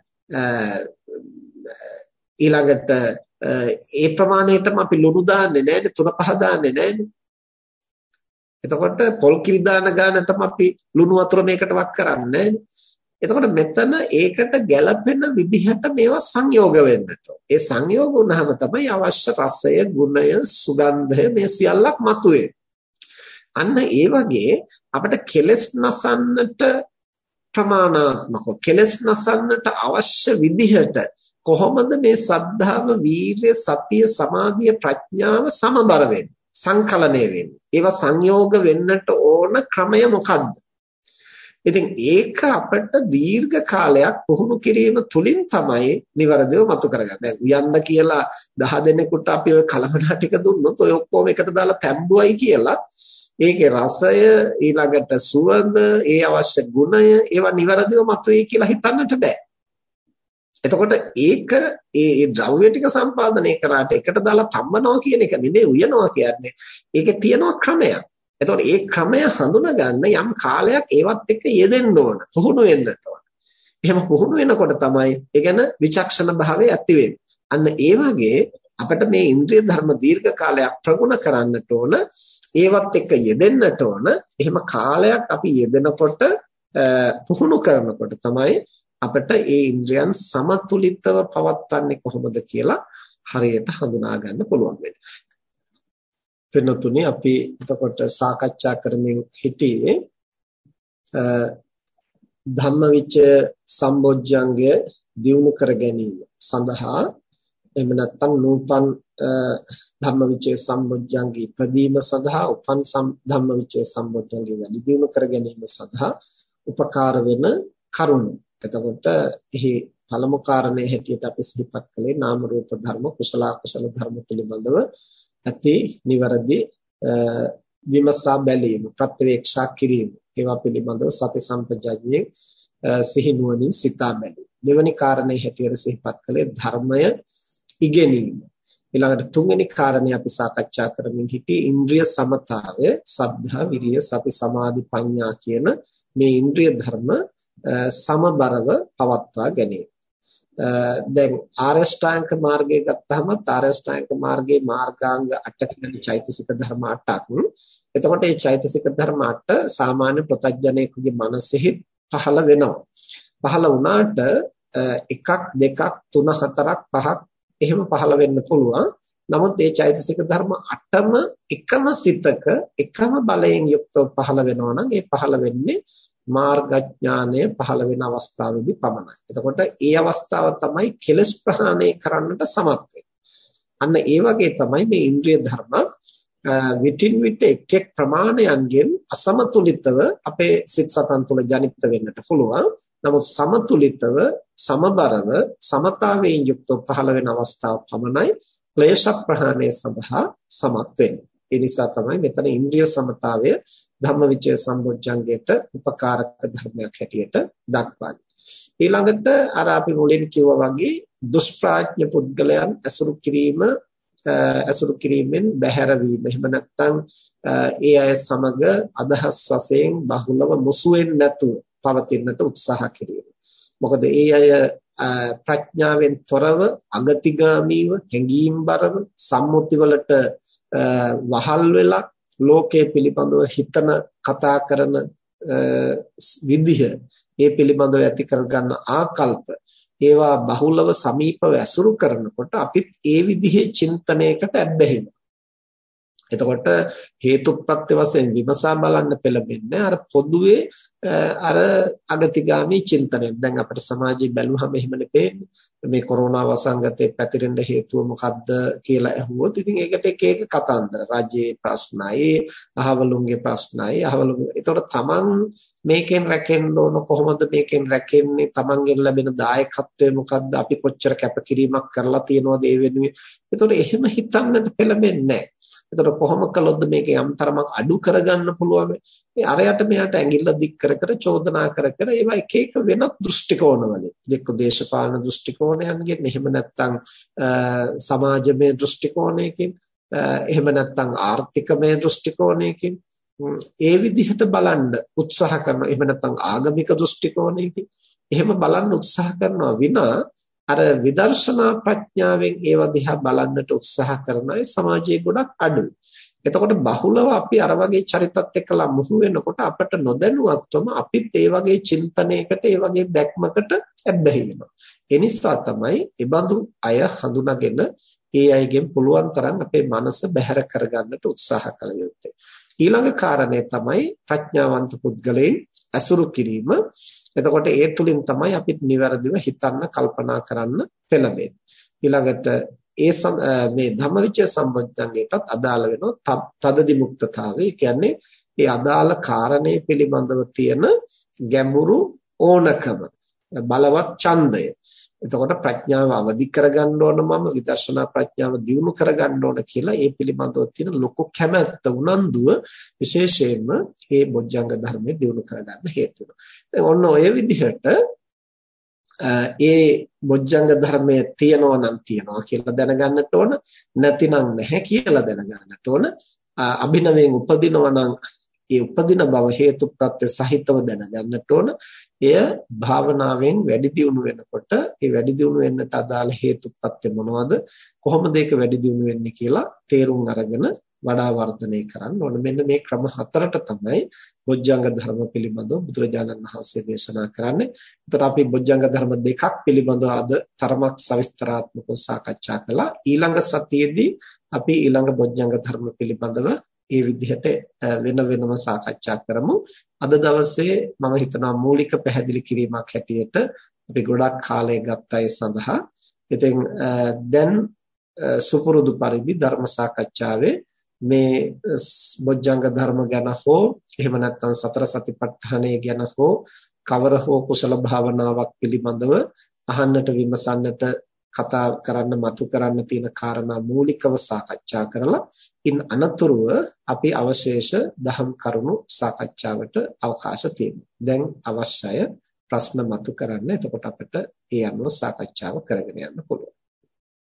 ඊළඟට ඒ ප්‍රමාණයටම අපි ලුණු දාන්නේ නැහැනේ. තුන පහ දාන්නේ නැහැනේ. එතකොට පොල් කිරි දාන ගානටම අපි ලුණු වතුර මේකට වක් කරන්නේ නැහැනේ. එතකොට මෙතන ඒකට ගැළපෙන විදිහට මේවා සංයෝග වෙන්නට. ඒ සංයෝග වුණාම තමයි අවශ්‍ය රසය, ගුණය, සුගන්ධය මේ සියල්ලක් මතුවේ. අන්න ඒ වගේ අපිට කෙලස් නසන්නට ප්‍රමාණාත්මකව කෙලස් නසන්නට අවශ්‍ය විදිහට කොහොමද මේ සද්ධාව, වීර්ය, සතිය, සමාධිය, ප්‍රඥාව සමබර වෙන්නේ, සංකලනය වෙන්නේ? ඒවා සංයෝග වෙන්නට ඕන ක්‍රමය මොකද්ද? ඉතින් ඒක අපිට දීර්ඝ කාලයක් පුහුණු කිරීම තුළින් තමයි નિවරදිව මතු කරගන්නේ. දැන් උයන්න කියලා 10 දෙනෙකුට අපි ඔය කලමනා ටික දුන්නොත් ඔය ඔක්කොම එකට දාලා තැම්බුවයි කියලා ඒකේ රසය, ඊළඟට සුවඳ, ඒ අවශ්‍ය ගුණය ඒවා નિවරදිව මතුවේ කියලා හිතන්නට බෑ. එතකොට ඒක ඒ ද්‍රව්‍ය ටික සම්පාදනය කරාට එකට දාලා තම්බනවා කියන එක නෙමෙයි උයනවා කියන්නේ. ඒකේ තියෙනවා ක්‍රමයක්. එතකොට ඒ ක්‍රමය හඳුනා ගන්න යම් කාලයක් ඒවත් එක්ක යෙදෙන්න ඕන. පුහුණු වෙන්නට ඕන. එහෙම පුහුණු වෙනකොට තමයි ඒ ගැන විචක්ෂණ භාවය ඇති වෙන්නේ. අන්න ඒ වගේ අපිට මේ ඉන්ද්‍රිය ධර්ම දීර්ඝ කාලයක් ප්‍රගුණ කරන්නට ඕන. ඒවත් එක්ක යෙදෙන්නට ඕන. එහෙම කාලයක් අපි යෙදෙනකොට පුහුණු කරනකොට තමයි අපිට ඒ ඉන්ද්‍රියන් සමතුලිතව පවත්වන්නේ කොහොමද කියලා හරියට හඳුනා ගන්න පුළුවන් වෙන්නේ. වෙනතුනේ අපි එතකොට සාකච්ඡා කරමින් හිටියේ ධම්මවිචය සම්බොජ්ජංගය දියුණු කර ගැනීම සඳහා එහෙම නැත්නම් නූපන් ධම්මවිචය සම්බොජ්ජංගය ඉදීම සඳහා උපන් ධම්මවිචය සම්බොජ්ජංගය වැඩි දියුණු කර ගැනීම සඳහා උපකාර වෙන කරුණු. එතකොට එහි පළමු කාරණේ හැටියට අපි සිහිපත් කළේ නාම රූප ධර්ම, කුසල අකුසල ධර්ම පිළිබඳව ඇති නිවැරදි විමසා බැලීම, ප්‍රත්‍යවේක්ෂා කිරීම. ඒවා පිළිබඳව සති සම්පජඤ්ඤයෙන් සිහි නුවණින් සිතා බැලීම. දෙවැනි කාරණේ හැටියට සිහිපත් කළේ ධර්මය ඉගෙනීම. ඊළඟට තුන්වෙනි කාරණේ අපි සාකච්ඡා කරමින් සිටී ඉන්ද්‍රිය සමතාවය, සද්ධා, විරිය, සති, සමාධි, ප්‍රඥා කියන මේ ඉන්ද්‍රිය ධර්ම සමබරව පවත්වා ගැනීම. දැන් ආරෂ්ඨාංග මාර්ගය ගත්තාම ආරෂ්ඨාංග මාර්ගයේ මාර්ගාංග 8 චෛතසික ධර්ම 8ක්. එතකොට මේ චෛතසික ධර්ම 8 සාමාන්‍ය ප්‍රත්‍යඥයෙකුගේ මනසෙහි පහළ වෙනවා. පහළ වුණාට 1ක් 2ක් 3 4ක් 5ක් එහෙම පහළ වෙන්න පුළුවන්. නමුත් මේ චෛතසික ධර්ම 8ම එකම සිතක එකම බලයෙන් යුක්තව පහළ වෙනවා නම් ඒ පහළ වෙන්නේ මාර්ගඥානය පහළ වෙන අවස්ථාවේදී පමණයි. එතකොට ඒ අවස්ථාව තමයි කෙලස් ප්‍රහාණය කරන්නට සමත් වෙන්නේ. අන්න ඒ වගේ තමයි මේ ඉන්ද්‍රිය ධර්ම විටින් විට එක් එක් ප්‍රමාණයන්ගෙන් අසමතුලිතව අපේ සිත් සතන් තුළ ජනිත වෙන්නට පුළුවන්. නමුත් සමතුලිතව, සමබරව, සමතාවයෙන් යුක්තව පහළ වෙන අවස්ථාව පමණයි ක්ලේශ ප්‍රහාණය සඳහා සමත් වෙන්නේ. ඒ නිසා තමයි මෙතන ඉන්ද්‍රිය සමතාවය ධම්මවිචය සම්බොජ්ජංගයට උපකාරක ධර්මයක් හැටියට දක්වන්නේ. ඊළඟට අර අපි මුලින් කිව්වා වගේ දුෂ්ප්‍රඥ පුද්ගලයන් ඇසුරු කිරීමෙන් බැහැර වීම. එහෙම නැත්නම් ඒ අය සමග අදහස් වශයෙන් බහුලව මුසු වෙන්නේ නැතුව පවතින්නට උත්සාහ කිරීම. මොකද ඒ අය ප්‍රඥාවෙන් තොරව, අගතිගාමීව, හැඟීම්බරව, සම්මුති වලට වහල් වෙලා ලෝකයේ පිළිබඳව හිතන කතා කරන විදිහ ඒ පිළිබඳව ඇති කරගන්න ආකල්ප ඒවා බහුලව සමීපව ඇසුරු කරනකොට අපිත් ඒ විදිහේ චින්තනයකට ඇබ්බැහි වෙනවා. එතකොට හේතුප්‍රත්‍ය වශයෙන් විමසා බලන්න පෙළඹෙන්නේ අර පොදුවේ අර අගතිගාමී චින්තනය. දැන් අපේ සමාජයේ බැලුවම එහෙමනේ පේන්නේ. මේ කොරෝනා වසංගතේ පැතිරෙන්න හේතුව මොකද්ද කියලා අහුවොත් ඉතින් ඒකට එක එක කතාන්තර. රජයේ ප්‍රශ්නයි, අහවලුන්ගේ ප්‍රශ්නයි, එතකොට තමන් මේකෙන් රැකෙන්න ඕන කොහොමද මේකෙන් රැකෙන්නේ? තමන්ගෙන් ලැබෙන දායකත්වය මොකද්ද? අපි කොච්චර කැපකිරීමක් කරලා තියෙනවද ඒ වෙනුවෙන්? එතකොට එහෙම හිතන්නට පෙළඹෙන්නේ නැහැ. එතකොට කොහොම කළොත්ද මේක යම් තරමක් අඩු කරගන්න පුළුවන්? මේ අරයට මෙයාට ඇඟිල්ල දික් කර කර චෝදනා කර කර ඒවා එක එක වෙනත් දෘෂ්ටි කෝණවලින් එක්ක දේශපාලන දෘෂ්ටි කෝණයන්ගෙන් එහෙම නැත්නම් සමාජමය දෘෂ්ටි කෝණයකින් එහෙම නැත්නම් ආර්ථිකමය දෘෂ්ටි කෝණයකින් ඒ විදිහට බලන්න උත්සාහ කරනවා. එහෙම නැත්නම් ආගමික දෘෂ්ටි කෝණයකින් එහෙම බලන්න උත්සාහ කරනවා විනා අර විදර්ශනා ප්‍රඥාවෙන් ඒවා දිහා බලන්නට උත්සාහ කරන අය සමාජයේ ගොඩක් අඩුයි. එතකොට බහුලව අපි අර වගේ චරිතත් එක්කලා මුහු වෙනකොට අපට නොදැනුවත්වම අපිත් ඒ වගේ චින්තනයකට ඒ වගේ දැක්මකට ඇබ්බැහි වෙනවා. ඒ නිසා තමයි ඒ බඳු අය හඳුනාගෙන ඒ අයගෙන් පුළුවන් තරම් අපේ මනස බැහැර කරගන්නට උත්සාහ කළ යුත්තේ. ඊළඟ කාරණේ තමයි ප්‍රඥාවන්ත පුද්ගලයන් අසුරු කිරීම. එතකොට ඒ තුලින් තමයි අපිට නිවැරදිව හිතන්න කල්පනා කරන්න පෙළඹෙන්නේ. ඊළඟට මේ ධම්මවිචය සම්බොධ්‍යංගයටත් අදාළ වෙනවා තදදි මුක්තතාවය. කියන්නේ ඒ අදාළ කාරණේ පිළිබඳව තියෙන ගැඹුරු ඕනකම, බලවත් ඡන්දය. එතකොට ප්‍රඥාව අවදි කරගන්න ඕන මම විදර්ශනා ප්‍රඥාව දියුණු කරගන්න ඕන කියලා ඒ පිළිබඳව තියෙන ලොකු කැමැත්ත උනන්දුව විශේෂයෙන්ම මේ බොජ්ජංග ධර්මයේ දියුණු කරගන්න හේතු වෙනවා. දැන් ඔන්න ඔය විදිහට ඒ බොජ්ජංග ධර්මයේ තියනවා කියලා දැනගන්නට ඕන, නැතිනම් නැහැ කියලා දැනගන්නට ඕන. අභිනවයෙන් උපදිනවා නම් ඒ උපදින බව හේතු ප්‍රත්‍ය සහිතව දැනගන්නට ඕන. එය භාවනාවෙන් වැඩි දියුණු වෙනකොට ඒ වැඩි දියුණු වෙන්නට අදාළ හේතු ප්‍රත්‍ය මොනවද, කොහොමද ඒක වැඩි දියුණු වෙන්නේ කියලා තේරුම් අරගෙන වඩා වර්ධනය කරන්න ඕන. මෙන්න මේ ක්‍රම හතරට තමයි බොජ්ජංග ධර්ම පිළිබඳව බුදුරජාණන් වහන්සේ දේශනා කරන්නේ. එතකොට අපි බොජ්ජංග ධර්ම දෙකක් පිළිබඳව අද තරමක් සවිස්තරාත්මකව සාකච්ඡා කළා. ඊළඟ සතියේදී අපි ඊළඟ බොජ්ජංග ධර්ම පිළිබඳව ඒ විදිහට වෙන වෙනම සාකච්ඡා කරමු. අද දවසේ මම හිතනවා මූලික පැහැදිලි කිරීමක් හැටියට අපි ගොඩක් කාලය ගත්තා ඒ සඳහා. ඉතින් දැන් සුපුරුදු පරිදි ධර්ම සාකච්ඡාවේ මේ බොජ්ජංග ධර්ම ගැන හෝ එහෙම නැත්නම් සතර සතිපට්ඨානය ගැන හෝ කවර හෝ කුසල භාවනාවක් පිළිබඳව අහන්නට විමසන්නට කතා කරන්න මතු කරන්න තියෙන කාරණා මූලිකව සාකච්ඡා කරලා ඉන් අනතුරුව අපි අවශේෂ දහම් කරුණු සාකච්ඡාවට අවකාශ තියෙනවා. දැන් අවශ්‍යය ප්‍රශ්න මතු කරන්න. එතකොට අපිට ඒ අනුව සාකච්ඡාව කරගෙන යන්න පුළුවන්.